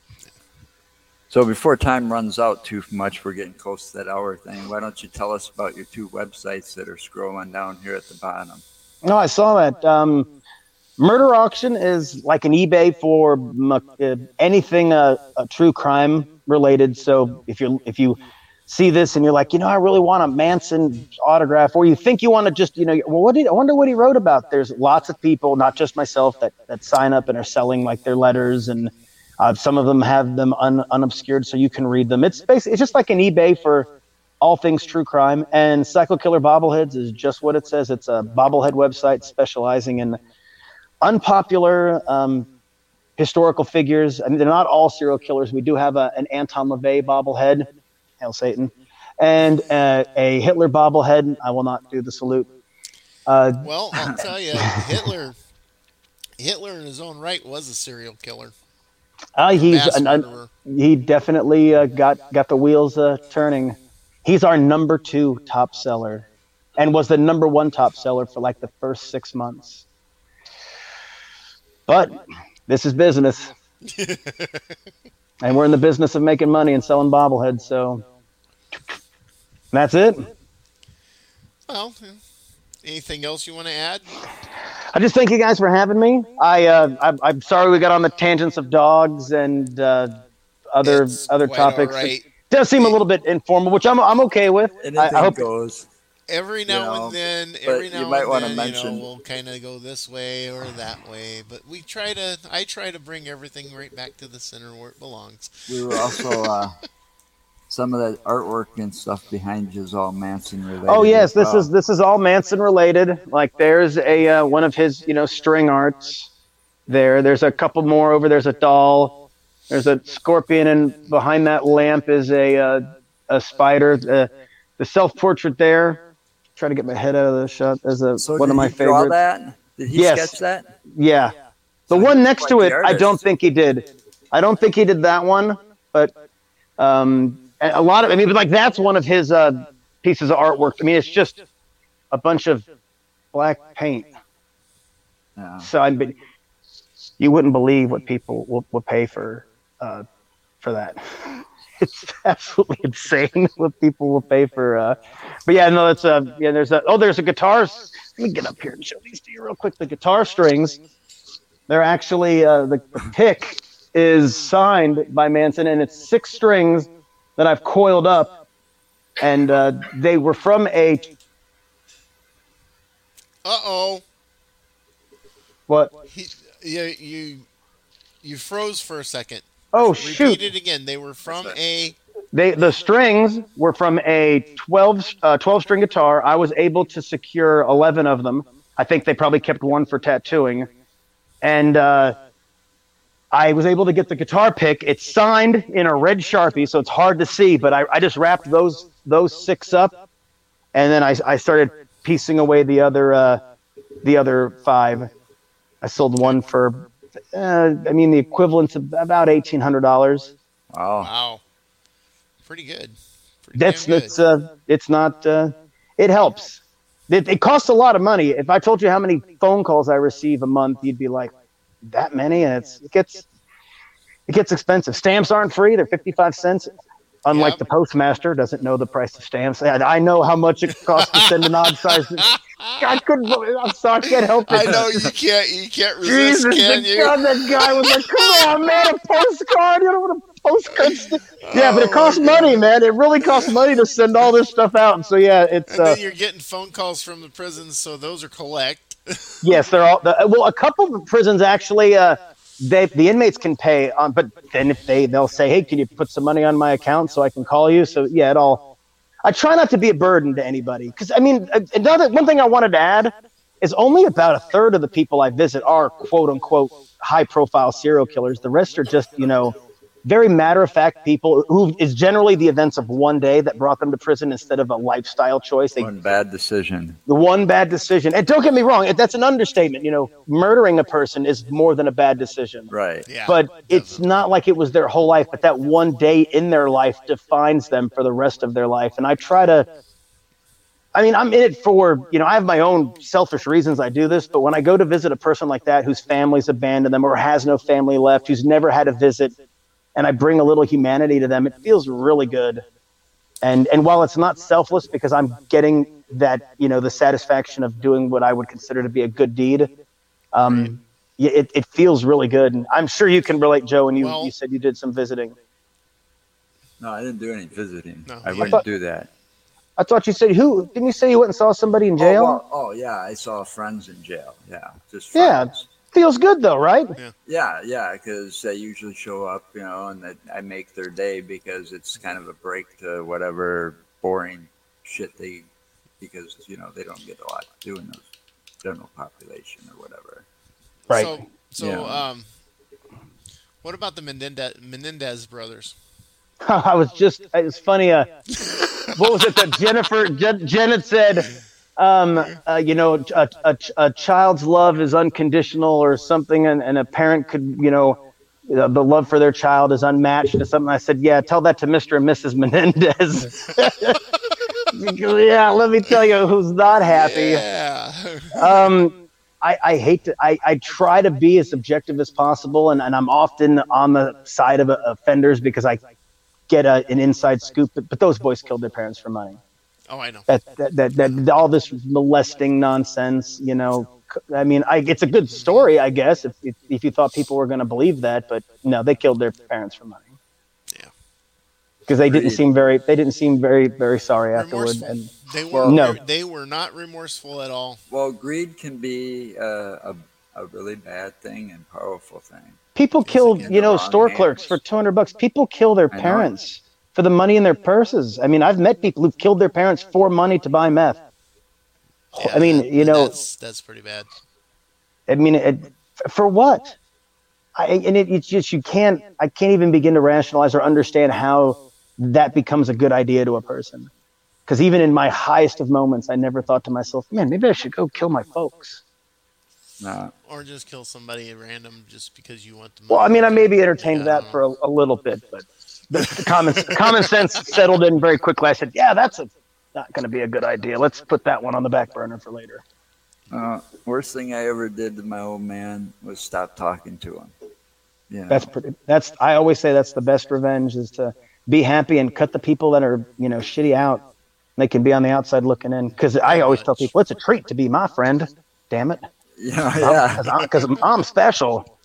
So before time runs out too much, we're getting close to that hour thing. Why don't you tell us about your 2 websites that are scrolling down here at the bottom? No, I saw that. Murder Auction is like an eBay for anything true crime related. So if you see this and you're like, I really want a Manson autograph, or you think you want to just, I wonder what he wrote about. There's lots of people, not just myself, that sign up and are selling like their letters, and some of them have them unobscured so you can read them. It's just like an eBay for all things true crime. And Psycho Killer Bobbleheads is just what it says. It's a bobblehead website specializing in unpopular historical figures. I mean, they're not all serial killers. We do have an Anton LaVey bobblehead, hail Satan, and a Hitler bobblehead. I will not do the salute. Well, I'll tell you, Hitler in his own right was a serial killer. He definitely got the wheels turning. He's our number 2 top seller, and was the number 1 top seller for like the first 6 months. But this is business, and we're in the business of making money and selling bobbleheads. So that's it. Well, anything else you want to add? I just thank you guys for having me. I'm sorry we got on the tangents of dogs and other topics. Right. It does seem a little bit informal, which I'm okay with. I hope goes. Every now and then, we'll kind of go this way or that way, but I try to bring everything right back to the center where it belongs. We were also some of that artwork and stuff behind you is all Manson related. Oh yes, this is all Manson related. Like there's a one of his string arts there. There's a couple more over. There's a doll. There's a scorpion, and behind that lamp is a spider. The self-portrait there. Try to get my head out of the shot. As one of my favorites. Draw that? Did he sketch that? Yeah. The one next to it, I don't think he did. I don't think he did that one, but a lot of, like that's one of his pieces of artwork. I mean, it's just a bunch of black paint. Yeah. So you wouldn't believe what people will pay for that. it's absolutely insane what people will pay for. But yeah, no, it's there's a guitar. Let me get up here and show these to you real quick. The guitar strings, they're actually the pick is signed by Manson, and it's 6 strings that I've coiled up, and they were from a. What? You froze for a second. Oh, shoot. Repeat it again. They were from a... The strings were from a 12-string guitar. I was able to secure 11 of them. I think they probably kept one for tattooing. And I was able to get the guitar pick. It's signed in a red Sharpie, so it's hard to see. But I just wrapped those 6 up, and then I started piecing away the other 5. I sold one for, the equivalent of about $1,800. Wow. Pretty good. It's not. It helps. It costs a lot of money. If I told you how many phone calls I receive a month, you'd be like, that many? And it gets expensive. Stamps aren't free; they're 55 cents. Unlike the postmaster, doesn't know the price of stamps. I know how much it costs to send an odd size. I'm sorry, I can't help it. I know you can't resist, Jesus, can you? God, that guy was like, "Come on, man, a postcard. You don't want a postcard." Yeah, but it costs money, man. It really costs money to send all this stuff out. And so yeah, it's. And then you're getting phone calls from the prisons, so those are collect. Yes, they're all. Well, a couple of prisons actually. The inmates can pay on, but then if they'll say, "Hey, can you put some money on my account so I can call you?" So yeah, I try not to be a burden to anybody, because one thing I wanted to add is only about a third of the people I visit are quote unquote high profile serial killers. The rest are just very matter of fact people who is generally the events of one day that brought them to prison instead of a lifestyle choice. One bad decision. The one bad decision. And don't get me wrong, that's an understatement. Murdering a person is more than a bad decision. Right. Yeah, but it's not like it was their whole life, but that one day in their life defines them for the rest of their life. And I try to, I'm in it for, I have my own selfish reasons I do this, but when I go to visit a person like that whose family's abandoned them or has no family left, who's never had a visit, and I bring a little humanity to them, it feels really good. And while it's not selfless because I'm getting that, the satisfaction of doing what I would consider to be a good deed, it feels really good. And I'm sure you can relate, Joe, and you said you did some visiting. No, I didn't do any visiting. No. I wouldn't do that. I thought you said, didn't you say you went and saw somebody in jail? Oh, yeah, I saw friends in jail. Yeah, just friends. Yeah. Feels good though, right? Yeah, because they usually show up, and I make their day because it's kind of a break to whatever boring shit because they don't get a lot to do in those general population or whatever. Right. So what about the Menendez brothers? It's funny. What was it that Jen had said? A child's love is unconditional or something, and a parent could, the love for their child is unmatched or something. I said, yeah, tell that to Mr. and Mrs. Menendez. Yeah, let me tell you who's not happy. Yeah. I hate to, I try to be as objective as possible, and I'm often on the side of offenders because I get an inside scoop, but those boys killed their parents for money. Oh, I know. That all this molesting nonsense, it's a good story, I guess, if you thought people were going to believe that, but no, they killed their parents for money. Yeah. Because they didn't seem very, very sorry afterward. And they were not remorseful at all. Well, greed can be a really bad thing and powerful thing. People kill, store clerks for $200. People kill their parents for the money in their purses. I've met people who've killed their parents for money to buy meth. Yeah, that's pretty bad. For what? It's just I can't even begin to rationalize or understand how that becomes a good idea to a person. Because even in my highest of moments, I never thought to myself, man, maybe I should go kill my folks. No. Or just kill somebody at random just because you want to. Well, I maybe entertained that for a little bit, but the common sense settled in very quickly. I said, yeah, that's not going to be a good idea. Let's put that one on the back burner for later. Worst thing I ever did to my old man was stop talking to him. I always say that's the best revenge, is to be happy and cut the people that are, shitty out. They can be on the outside looking in. Because I always tell people it's a treat to be my friend. Damn it. Yeah. Because I'm special.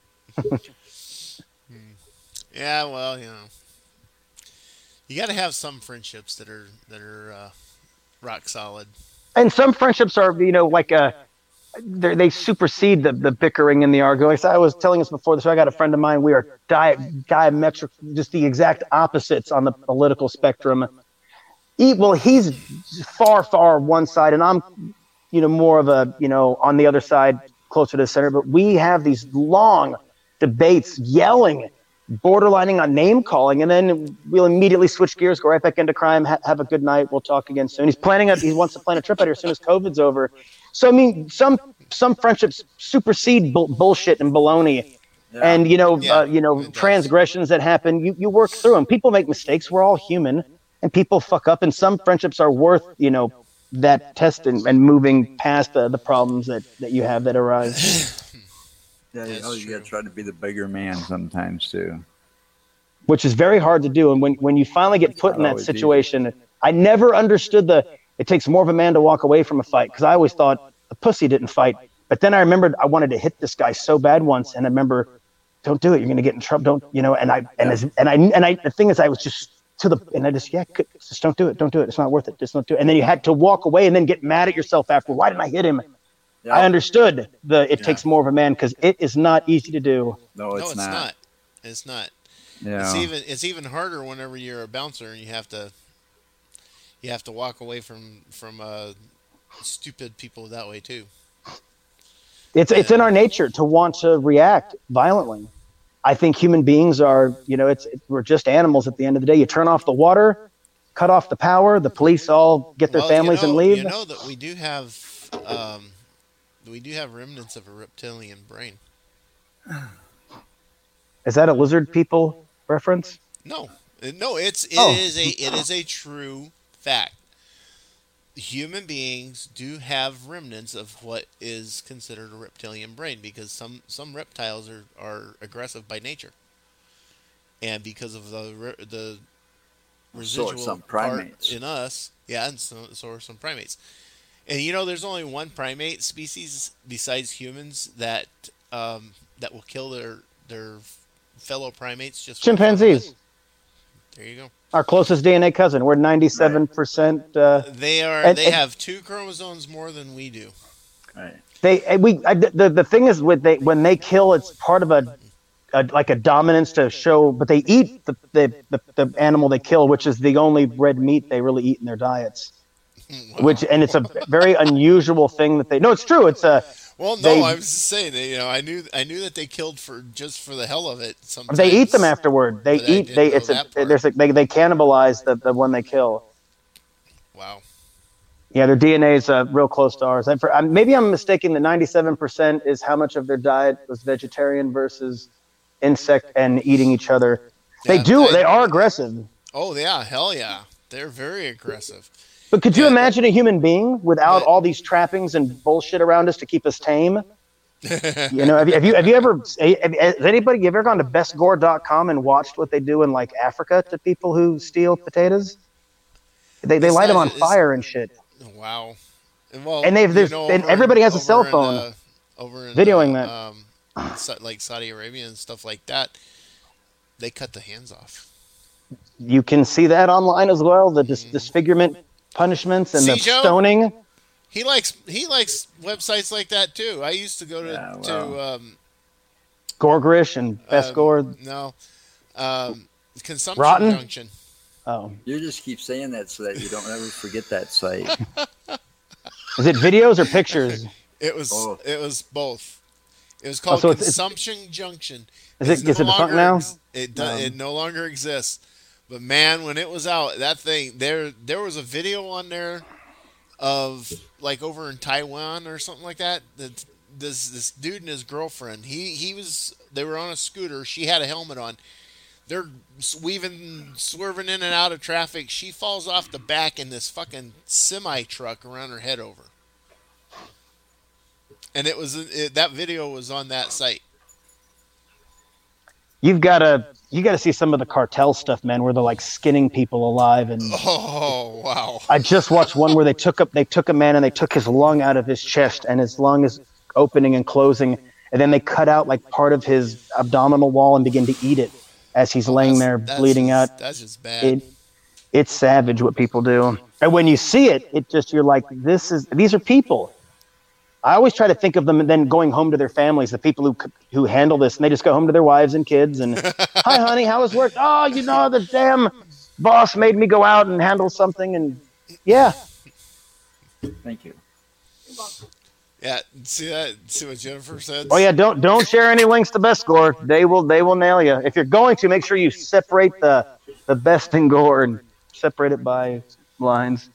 Yeah, well, you got to have some friendships that are rock solid. And some friendships are, like they supersede the bickering and the arguing. Like I was telling us before this, I got a friend of mine. We are diametric, just the exact opposites on the political spectrum. He's far, far one side, and I'm, more of a, on the other side, closer to the center. But we have these long debates, yelling, borderlining on name calling, and then we'll immediately switch gears, go right back into crime. Have a good night. We'll talk again soon. He wants to plan a trip out here as soon as COVID's over. So I mean, some friendships supersede bullshit and baloney, and transgressions that happen. You work through them. People make mistakes. We're all human, and people fuck up. And some friendships are worth that test and moving past the problems that you have that arise. Yeah, you got to try to be the bigger man sometimes too, which is very hard to do. And when you finally get put in that situation, I never understood it takes more of a man to walk away from a fight, because I always thought the pussy didn't fight. But then I remembered I wanted to hit this guy so bad once, and I remember, don't do it. You're going to get in trouble. Don't. The thing is, I was just just don't do it. Don't do it. It's not worth it. Just don't do it. And then you had to walk away and then get mad at yourself after. Why didn't I hit him? Yep. I understood it takes more of a man, because it is not easy to do. No, it's not. It's not. Yeah. It's even harder whenever you're a bouncer and you have to walk away from stupid people that way too. It's in our nature to want to react violently. I think human beings are, we're just animals at the end of the day. You turn off the water, cut off the power, the police all get their families and leave. You know that we do have remnants of a reptilian brain. Is that a lizard people reference? No, it is a true fact. Human beings do have remnants of what is considered a reptilian brain, because some reptiles are aggressive by nature, and because of the residual part in us, and so are some primates. And there's only one primate species besides humans that will kill their fellow primates. Just chimpanzees. There you go. Our closest DNA cousin. We're 97%. They have 2 chromosomes more than we do. Right. The thing is when they kill, it's part of a dominance to show, but they eat the animal they kill, which is the only red meat they really eat in their diets. Wow. And it's a very unusual thing that no, it's true. It's a. Well, no, I was just saying. I knew that they killed for the hell of it. Sometimes. They eat them afterward. They cannibalize the one they kill. Wow. Yeah, their DNA is real close to ours. Maybe I'm mistaken. The 97% is how much of their diet was vegetarian versus insect and eating each other. Yeah, they are aggressive. Oh yeah, hell yeah, they're very aggressive. But could you imagine a human being without all these trappings and bullshit around us to keep us tame? Have you ever gone to bestgore.com and watched what they do in like Africa to people who steal potatoes? They light them on fire and shit. Wow. Well, and everybody has a cell phone videoing that. Like Saudi Arabia and stuff like that, they cut the hands off. You can see that online as well. The disfigurement punishments and the stoning. He likes websites like that too. I used to go to Gorgrish and Best Gore. Consumption Rotten? Junction. Oh, you just keep saying that so that you don't ever forget that site. Is it videos or pictures? It was both. It was called Consumption Junction. Is it defunct now? It no longer exists. But man, when it was out, that thing there was a video on there of like over in Taiwan or something like that. This dude and his girlfriend. They were on a scooter. She had a helmet on. They're swerving in and out of traffic. She falls off the back in this fucking semi truck around her head over. And that video was on that site. You gotta see some of the cartel stuff, man, where they're like skinning people alive. And oh wow! I just watched one where they took a man and they took his lung out of his chest, and his lung is opening and closing, and then they cut out like part of his abdominal wall and begin to eat it as he's laying there bleeding out. That's just bad. It's savage what people do, and when you see it, you're like, these are people. I always try to think of them and then going home to their families, the people who handle this, and they just go home to their wives and kids and, hi, honey, how was work? Oh, the damn boss made me go out and handle something, and yeah. Thank you. Yeah, see that? See what Jennifer said? Oh yeah, don't share any links to Best Gore. They will nail you. If you're going to, make sure you separate the best and gore and separate it by lines.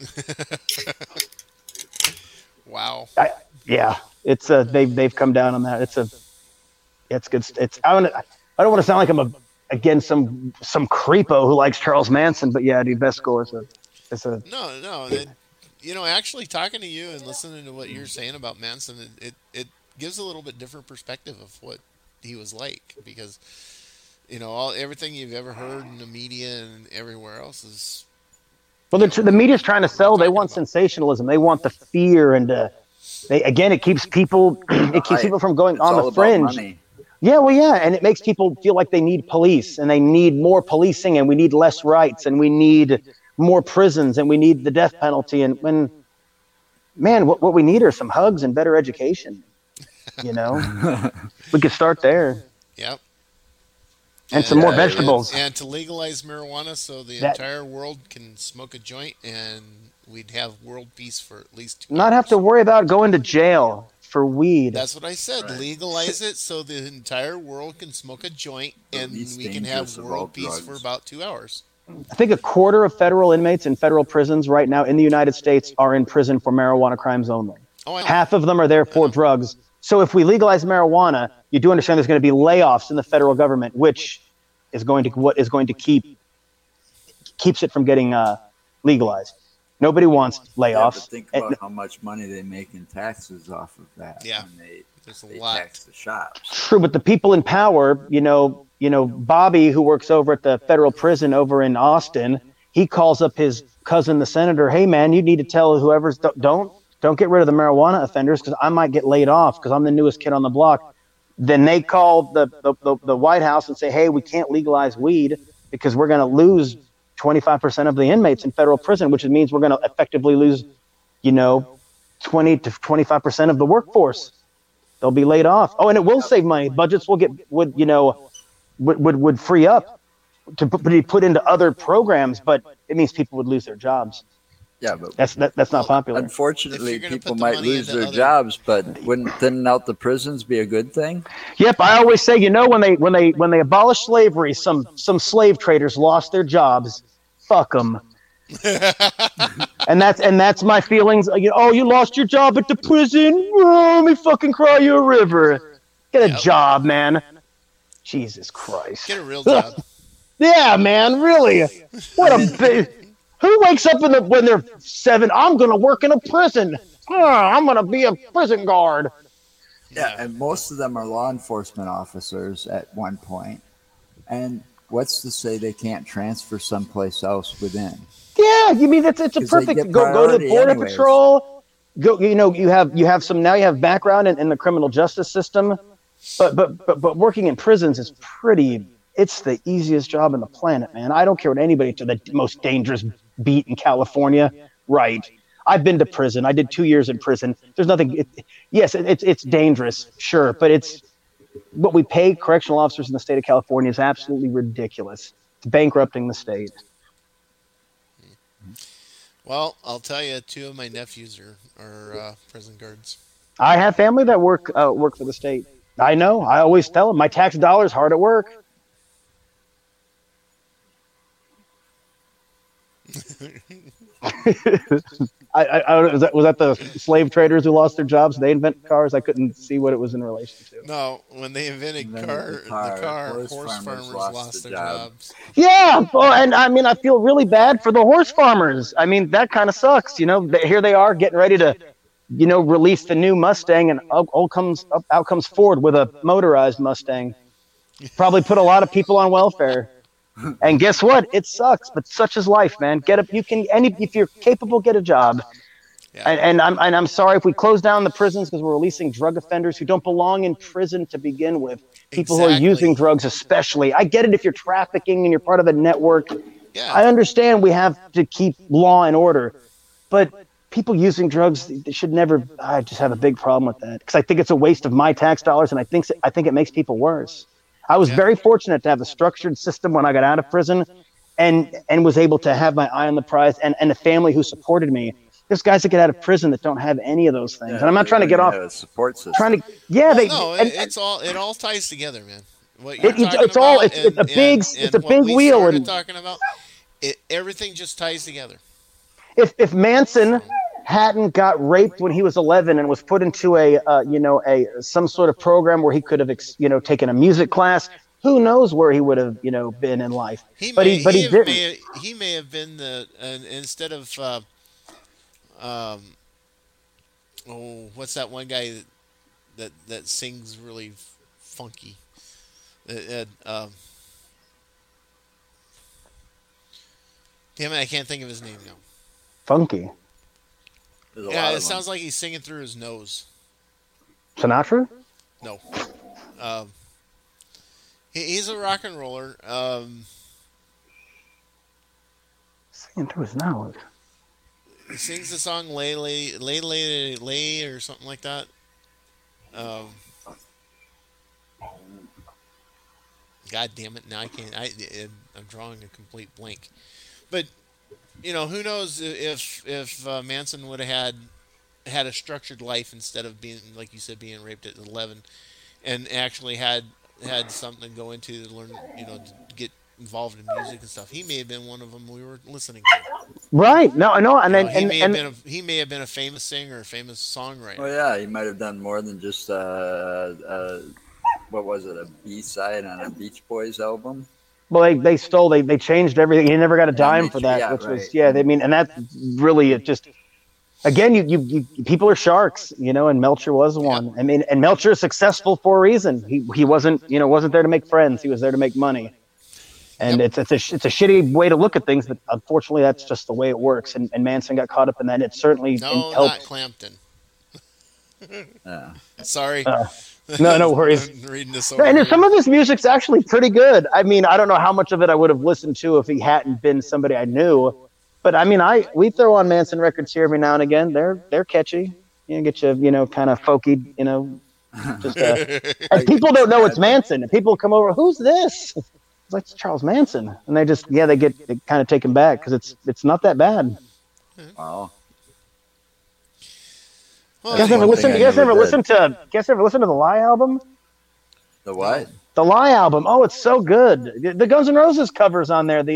Wow. Yeah, it's they've come down on that. It's good. I don't want to sound like I'm again some creepo who likes Charles Manson, but yeah, dude, Best Gore is a no. Actually talking to you and listening to what you're saying about Manson, it gives a little bit different perspective of what he was like, because everything you've ever heard in the media and everywhere else is. Well, the media's trying to sell. They want sensationalism. They want the fear, and it keeps people from going on the fringe. Yeah, well, yeah, and it makes people feel like they need police, and they need more policing, and we need less rights, and we need more prisons, and we need the death penalty. And what we need are some hugs and better education. We could start there. Yep. And some more vegetables. And to legalize marijuana so the entire world can smoke a joint, and we'd have world peace for at least 2 Not have to worry about going to jail for weed. That's what I said. Right. Legalize it so the entire world can smoke a joint, and we can have world peace for about 2 hours. I think a quarter of federal inmates in federal prisons right now in the United States are in prison for marijuana crimes only. Half of them are there for drugs. So if we legalize marijuana, you do understand there's going to be layoffs in the federal government, which is going to keeps it from getting legalized. Nobody wants layoffs. Yeah, but think about how much money they make in taxes off of that. Yeah, there's a lot. Tax the shops. True, but the people in power, Bobby, who works over at the federal prison over in Austin, he calls up his cousin, the senator. Hey, man, you need to tell whoever's don't get rid of the marijuana offenders, because I might get laid off because I'm the newest kid on the block. Then they call the White House and say, hey, we can't legalize weed because we're going to lose 25% of the inmates in federal prison, which means we're going to effectively lose, 20 to 25% of the workforce. They'll be laid off. Oh, and it will save money. Budgets would free up to be put into other programs, but it means people would lose their jobs. Yeah, but that's not popular. Unfortunately, people might lose their jobs, but wouldn't thinning out the prisons be a good thing? Yep, I always say, when they abolished slavery, some slave traders lost their jobs. Fuck them. and that's my feelings. You lost your job at the prison. Oh, let me fucking cry you a river. Get a job, man. Jesus Christ. Get a real job. Yeah, man, really. What a who wakes up when they're 7? I'm going to work in a prison. I'm going to be a prison guard. Yeah, and most of them are law enforcement officers at one point. And what's to say they can't transfer someplace else within? Yeah, you mean it's a perfect go to the Border Patrol. Go, you have background in the criminal justice system, but working in prisons is it's the easiest job on the planet, man. I don't care what anybody to the most dangerous beat in California. Right. I've been to prison. I did 2 years in prison. There's nothing. It's dangerous. Sure. But what we pay correctional officers in the state of California is absolutely ridiculous. It's bankrupting the state. Well, I'll tell you, 2 of my nephews are prison guards. I have family that work for the state. I know. I always tell them my tax dollars hard at work. Was that the slave traders who lost their jobs? They invented cars. I couldn't see what it was in relation to. No, when they invented the car, horse farmers lost their jobs. Yeah, well, and I feel really bad for the horse farmers. That kind of sucks. Here they are getting ready to, release the new Mustang, and out comes Ford with a motorized Mustang. Probably put a lot of people on welfare. And guess what? It sucks, but such is life, man. If you're capable, get a job. Yeah. And I'm sorry if we close down the prisons because we're releasing drug offenders who don't belong in prison to begin with. People who are using drugs, especially. I get it if you're trafficking and you're part of a network. Yeah. I understand we have to keep law and order, but people using drugs, they should never. I just have a big problem with that because I think it's a waste of my tax dollars, and I think it makes people worse. I was very fortunate to have a structured system when I got out of prison, and was able to have my eye on the prize and a family who supported me. There's guys that get out of prison that don't have any of those things, and I'm not trying to get off. A support system. It all ties together, man. What you're it's a big wheel. And talking about everything just ties together. If Manson hadn't got raped when he was 11 and was put into some sort of program where he could have taken a music class, who knows where he would have been in life. He may have been instead of. What's that one guy that sings really funky? Damn it, I can't think of his name now. Funky. Yeah, it sounds like he's singing through his nose. Sinatra? No. He's a rock and roller. Singing through his nose. He sings the song "Lay, Lay, Lay, Lay, Lay" or something like that. God damn it! Now I can't. I'm drawing a complete blank. But who knows if Manson would have had a structured life instead of being, like you said, being raped at 11, and actually had something to go into to learn, to get involved in music and stuff. He may have been one of them we were listening to. Right. No, I know. He may have been a famous singer, a famous songwriter. Well, yeah, he might have done more than just what was it, a B-side on a Beach Boys album? Well, they changed everything. He never got a dime for that, and that's really it. Just again, you people are sharks, and Melcher was one. Yeah. I mean, and Melcher is successful for a reason. He wasn't there to make friends. He was there to make money. And it's a shitty way to look at things, but unfortunately, that's just the way it works. And Manson got caught up in that. It certainly helped. Not Clampton. Sorry. No worries. I'm reading this over and some of his music's actually pretty good. I mean, I don't know how much of it I would have listened to if he hadn't been somebody I knew. But I mean, we throw on Manson records here every now and again. They're catchy. Get you kind of folky. Just and people don't know it's Manson. And people come over, who's this? It's like, it's Charles Manson, and they just they kind of taken back because it's not that bad. Wow. You guys ever listen to the Lie album? The what? The Lie album. Oh, it's so good. The Guns N' Roses covers on there.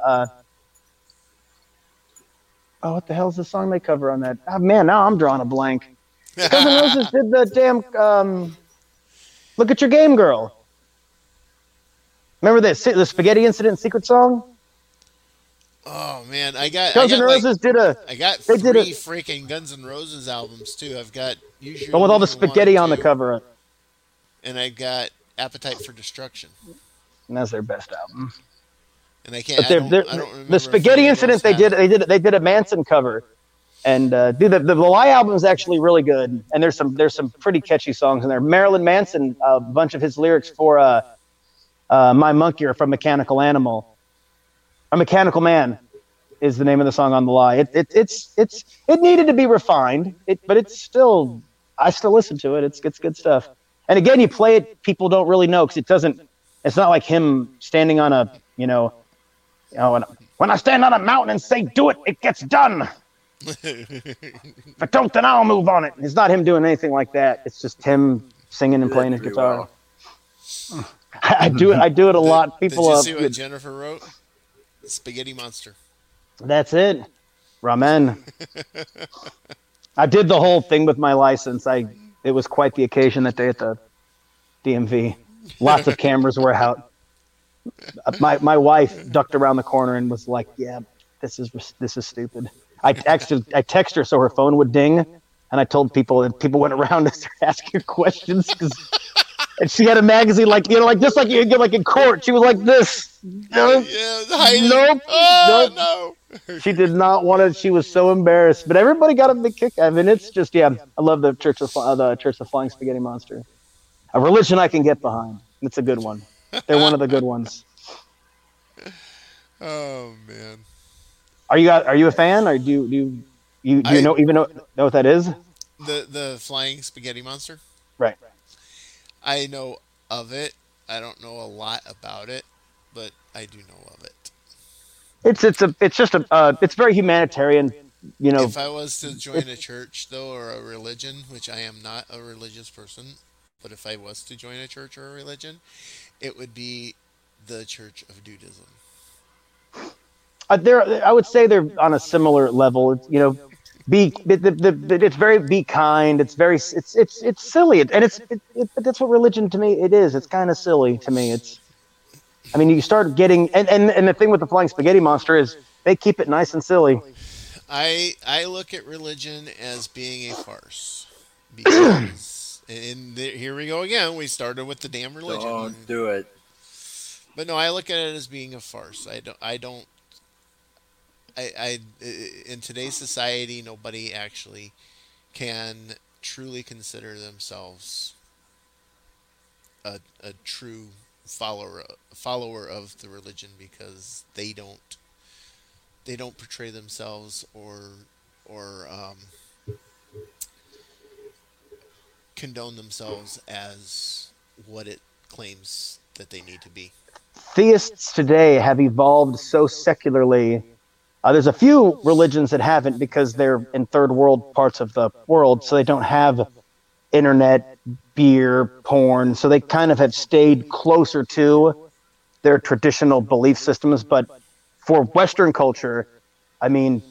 What the hell is the song they cover on that? Oh, man, now I'm drawing a blank. The Guns N' Roses did the damn Look at Your Game Girl. Remember the Spaghetti Incident secret song? Oh man, Guns N' Roses did a. I got three freaking Guns N' Roses albums too. I've got Usually with all the spaghetti on the cover, and I got Appetite for Destruction, and that's their best album. And I can't. I don't remember the Spaghetti Incident. They did a Manson cover, and the Lie album is actually really good. And there's some pretty catchy songs in there. Marilyn Manson, a bunch of his lyrics for My Monkey are from Mechanical Animal. A Mechanical Man is the name of the song on the Lie. It needed to be refined, but it's still, I still listen to it. It's good stuff. And again, you play it, people don't really know because it's not like him standing on a, when I stand on a mountain and say do it, it gets done. If I don't, then I'll move on it. It's not him doing anything like that. It's just him singing and playing his guitar. Well. I do it a lot. People. Did you see what Jennifer wrote? Spaghetti Monster. That's it. Ramen. I did the whole thing with my license. It was quite the occasion that day at the DMV. Lots of cameras were out. My wife ducked around the corner and was like, "Yeah, this is stupid." I texted her so her phone would ding, and I told people, and people went around and started asking her questions because And she had a magazine like just like you get like in court. She was like this. Nope. Nope. No. She did not want it. She was so embarrassed. But everybody got a big kick out of it. It's just I love the Church of Flying Spaghetti Monster. A religion I can get behind. It's a good one. They're one of the good ones. Oh man. Are you a fan, or do you know what that is? The Flying Spaghetti Monster? Right. I know of it. I don't know a lot about it, but I do know of it. It's very humanitarian, you know. If I was to join a church though, or a religion, which I am not a religious person, but if I was to join a church or a religion, it would be the Church of Dudism. I would say they're on a similar level. It's, you know, it's very be kind. It's very it's silly, and but that's what religion to me it is. It's kind of silly to me. I mean, you start getting and the thing with the Flying Spaghetti Monster is they keep it nice and silly. I look at religion as being a farce because here we go again. We started with the damn religion. Don't do it. But no, I look at it as being a farce. In today's society, nobody actually can truly consider themselves a true follower of the religion because they don't portray themselves or condone themselves as what it claims that they need to be. Theists today have evolved so secularly. There's a few religions that haven't because they're in third world parts of the world, so they don't have internet, beer, porn, so they kind of have stayed closer to their traditional belief systems. But for Western culture, I mean,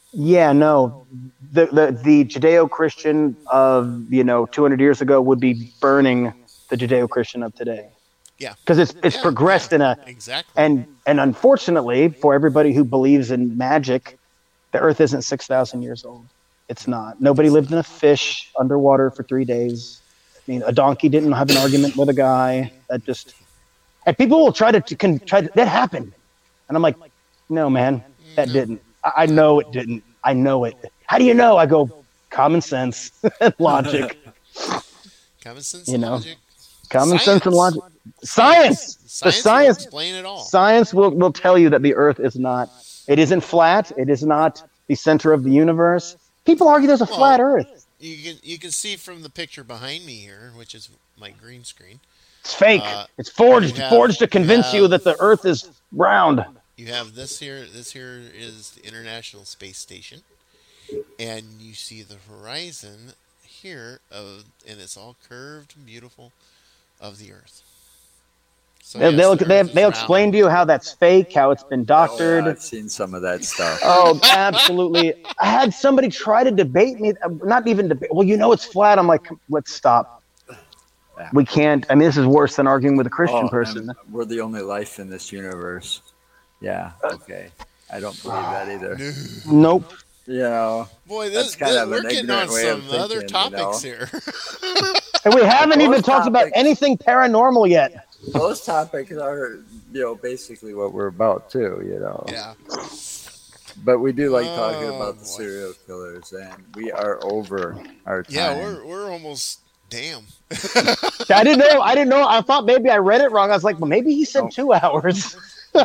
the Judeo-Christian of 200 years ago would be burning the Judeo-Christian of today. Yeah, because it's progressed in a exactly. And unfortunately for everybody who believes in magic, the Earth isn't 6,000 years old. It's not. Nobody lived in a fish underwater for 3 days. I mean, a donkey didn't have an argument with a guy. And people will try to that happened, and I'm like, no, man, that didn't. I know it didn't. I know it. How do you know? I go, common sense, logic. Common sense, and logic. Common sense and logic. Science will explain it all. Science will tell you that the Earth isn't flat. It is not the center of the universe. People argue there's a flat Earth. You can see from the picture behind me here, which is my green screen. It's fake. It's forged to convince you that the Earth is round. You have this here. This here is the International Space Station, and you see the horizon here and it's all curved and beautiful of the Earth. So they'll explain to you how that's fake, how it's been doctored. I've seen some of that stuff. Oh, absolutely. I had somebody try to debate me. Not even debate. Well, it's flat. I'm like, let's stop. Yeah. We can't. I mean, this is worse than arguing with a Christian person. We're the only life in this universe. Yeah. Okay. I don't believe that either. Nope. Boy, we're getting on some other topics here. And we haven't even talked about anything paranormal yet. Those topics are, basically what we're about too, Yeah. But we do like talking about the serial killers, and we are over our time. Yeah, we're almost. Damn. I didn't know. I thought maybe I read it wrong. I was like, well, maybe he said 2 hours.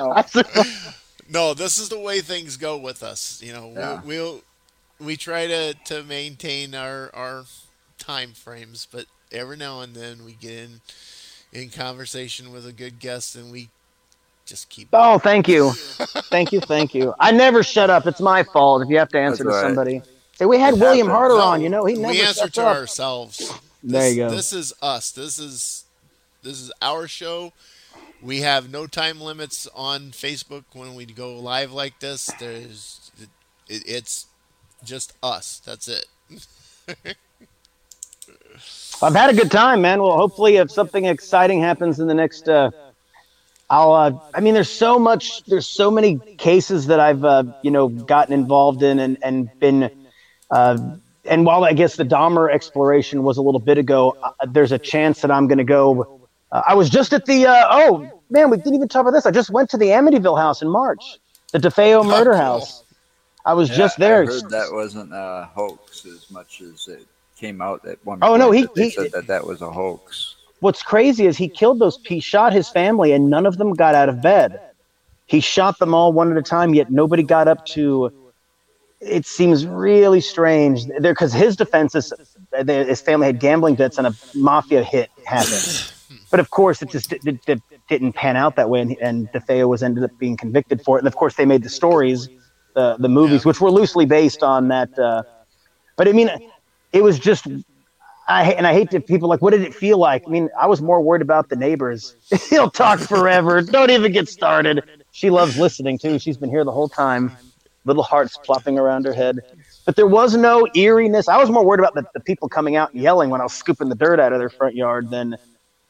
No, this is the way things go with us. We try to maintain our time frames, but every now and then we get in conversation with a good guest, and we just keep. Oh, thank you. Thank you. I never shut up. It's my fault if you have to answer to somebody. Say, we had William Harder on. He never we answer to ourselves. There you go. This is us. This is our show. We have no time limits on Facebook when we go live like this. It's just us. That's it. I've had a good time, man. Well, hopefully, if something exciting happens in the next, there's so many cases that I've, gotten involved in and been and while I guess the Dahmer exploration was a little bit ago, there's a chance that I'm going to go. I was just at the, oh man, we didn't even talk about this. I just went to the Amityville house in March, the DeFeo murder house. I was just there. I heard that wasn't a hoax as much as it came out at one point. Oh no, he said that was a hoax. What's crazy is he shot his family and none of them got out of bed. He shot them all one at a time, yet nobody got up to. It seems really strange there because his defense is his family had gambling debts and a mafia hit happened. But of course, it just didn't pan out that way, and DeFeo ended up being convicted for it. And of course, they made the stories, the movies, which were loosely based on that. But I mean, it was just. I hate to people like, what did it feel like? I mean, I was more worried about the neighbors. He'll talk forever. Don't even get started. She loves listening too. She's been here the whole time. Little hearts plopping around her head. But there was no eeriness. I was more worried about the people coming out and yelling when I was scooping the dirt out of their front yard than,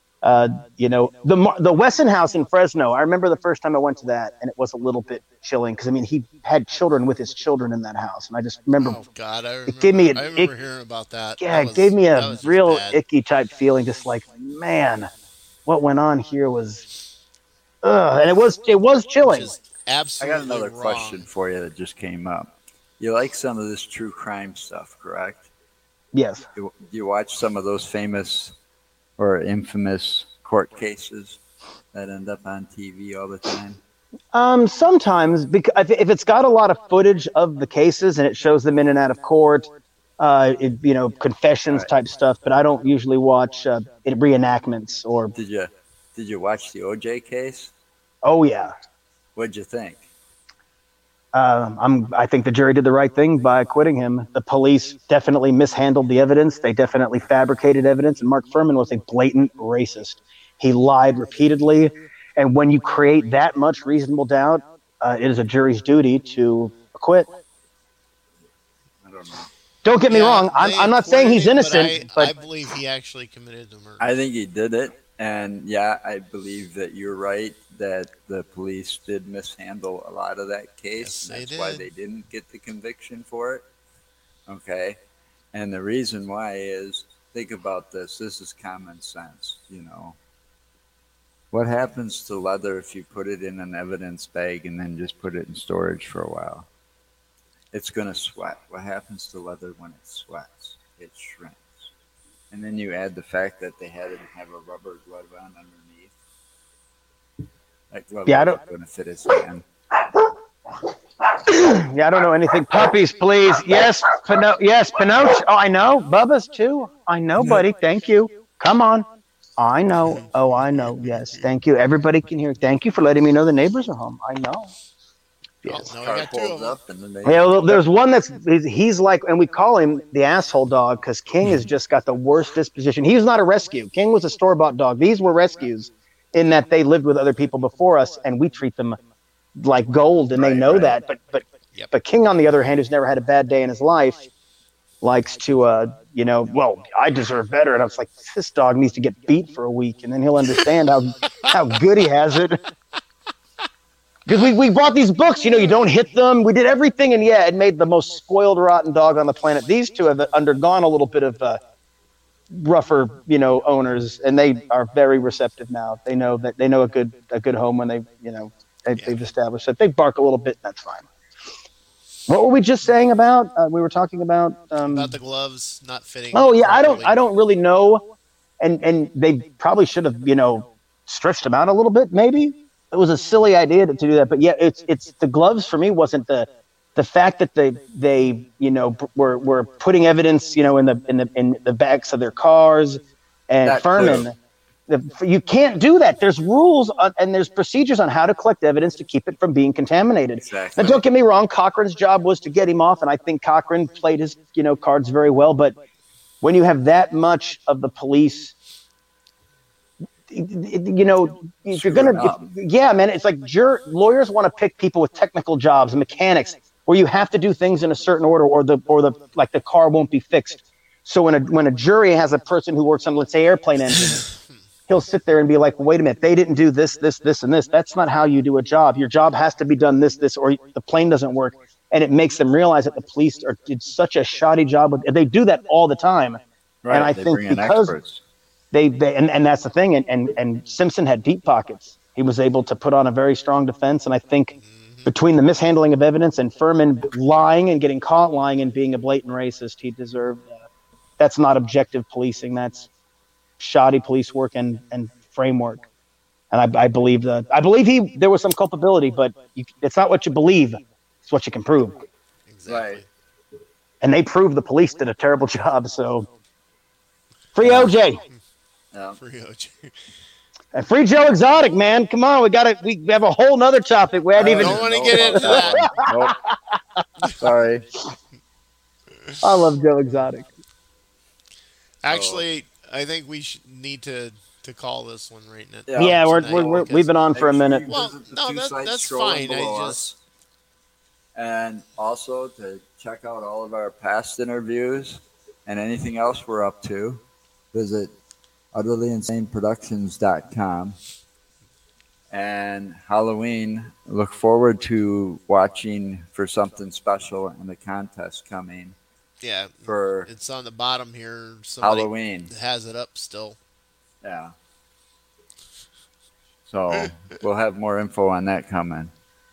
the Wesson house in Fresno. I remember the first time I went to that, and it was a little bit chilling because I mean he had children with his children in that house, and I just remember. Oh God, I remember hearing about that. Yeah, it gave me a real icky type feeling, just like man, what went on here was, and it was chilling. Absolutely. I got another question for you that just came up. You like some of this true crime stuff, correct? Yes. Do you watch some of those famous or infamous court cases that end up on TV all the time? Sometimes, because if it's got a lot of footage of the cases and it shows them in and out of court, confessions type stuff. But I don't usually watch reenactments or. Did you watch the OJ case? Oh yeah. What'd you think? I think the jury did the right thing by acquitting him. The police definitely mishandled the evidence. They definitely fabricated evidence. And Mark Fuhrman was a blatant racist. He lied repeatedly. And when you create that much reasonable doubt, it is a jury's duty to acquit. I don't know. Don't get me wrong. I'm not saying he's innocent. But I believe he actually committed the murder. I think he did it. And yeah, I believe that you're right that the police did mishandle a lot of that case. Yes, that's why they didn't get the conviction for it. Okay. And the reason why is, think about this. This is common sense, What happens to leather if you put it in an evidence bag and then just put it in storage for a while? It's going to sweat. What happens to leather when it sweats? It shrinks. And then you add the fact that they had to have a rubber glove on underneath. That glove is going to fit his hand. Yeah, I don't know anything. Puppies, please. Yes, Pinocchio. Oh, I know. Bubba's too. I know, buddy. Thank you. Come on. I know. Oh, I know. Yes, thank you. Everybody can hear. Thank you for letting me know the neighbors are home. I know. Yes. Oh, no, I got two of them. Yeah, well, there's one he's like, and we call him the asshole dog because King has just got the worst disposition. He's not a rescue. King was a store-bought dog. These were rescues in that they lived with other people before us, and we treat them like gold, and they know that. But King, on the other hand, who's never had a bad day in his life, likes to, well, I deserve better. And I was like, this dog needs to get beat for a week, and then he'll understand how good he has it. Because we bought these books, you don't hit them. We did everything, and it made the most spoiled, rotten dog on the planet. These two have undergone a little bit of rougher, owners, and they are very receptive now. They know a good home when they've established that. They bark a little bit, that's fine. What were we just saying about? We were talking about the gloves not fitting. Oh yeah, I don't really know, and they probably should have stretched them out a little bit, maybe. It was a silly idea to do that, but yeah, it's the gloves for me wasn't the fact that they were putting evidence in the backs of their cars and Fuhrman. You can't do that. There's rules and there's procedures on how to collect evidence to keep it from being contaminated. Exactly. Now, don't get me wrong. Cochran's job was to get him off, and I think Cochran played his cards very well. But when you have that much of the police. If you're man, it's like lawyers want to pick people with technical jobs, mechanics, where you have to do things in a certain order, or the car won't be fixed. So when a jury has a person who works on, let's say, airplane engines, he'll sit there and be like, wait a minute, they didn't do this, and this. That's not how you do a job. Your job has to be done this, or the plane doesn't work. and it makes them realize that the police did such a shoddy job with. They do that all the time, right. And I they think bring in because experts. and that's the thing, and Simpson had deep pockets. He was able to put on a very strong defense, and I think between the mishandling of evidence and Furman lying and getting caught lying and being a blatant racist, he deserved. That's not objective policing. That's shoddy police work and framework. And I believe that. I believe there was some culpability, but it's not what you believe; it's what you can prove. Exactly. Right. And they proved the police did a terrible job. So, free OJ. Yeah. Free OJ. And free Joe Exotic, man. Come on, we have a whole nother topic. We hadn't even. Don't want to get into that. Nope. Sorry. I love Joe Exotic. Actually, I think we need to call this one right now. Yeah, we've been on for a minute. Well, no, that's fine. And also to check out all of our past interviews and anything else we're up to, visit utterlyinsaneproductions.com. And Halloween, look forward to watching for something special in the contest coming. Yeah, for it's on the bottom here. Somebody Halloween has it up still. Yeah. So we'll have more info on that coming.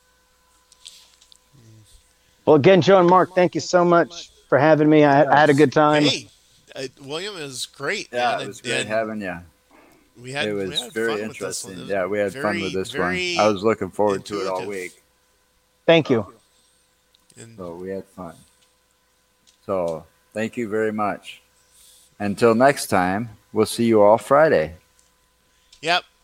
Well, again, Joe and Mark, thank you so much for having me. I had a good time. Hey, William, is great. Yeah, man. it was great having you. It was very interesting. Yeah, we had fun with this one. I was looking forward to it all week. Thank you. So we had fun. So thank you very much. Until next time, we'll see you all Friday. Yep.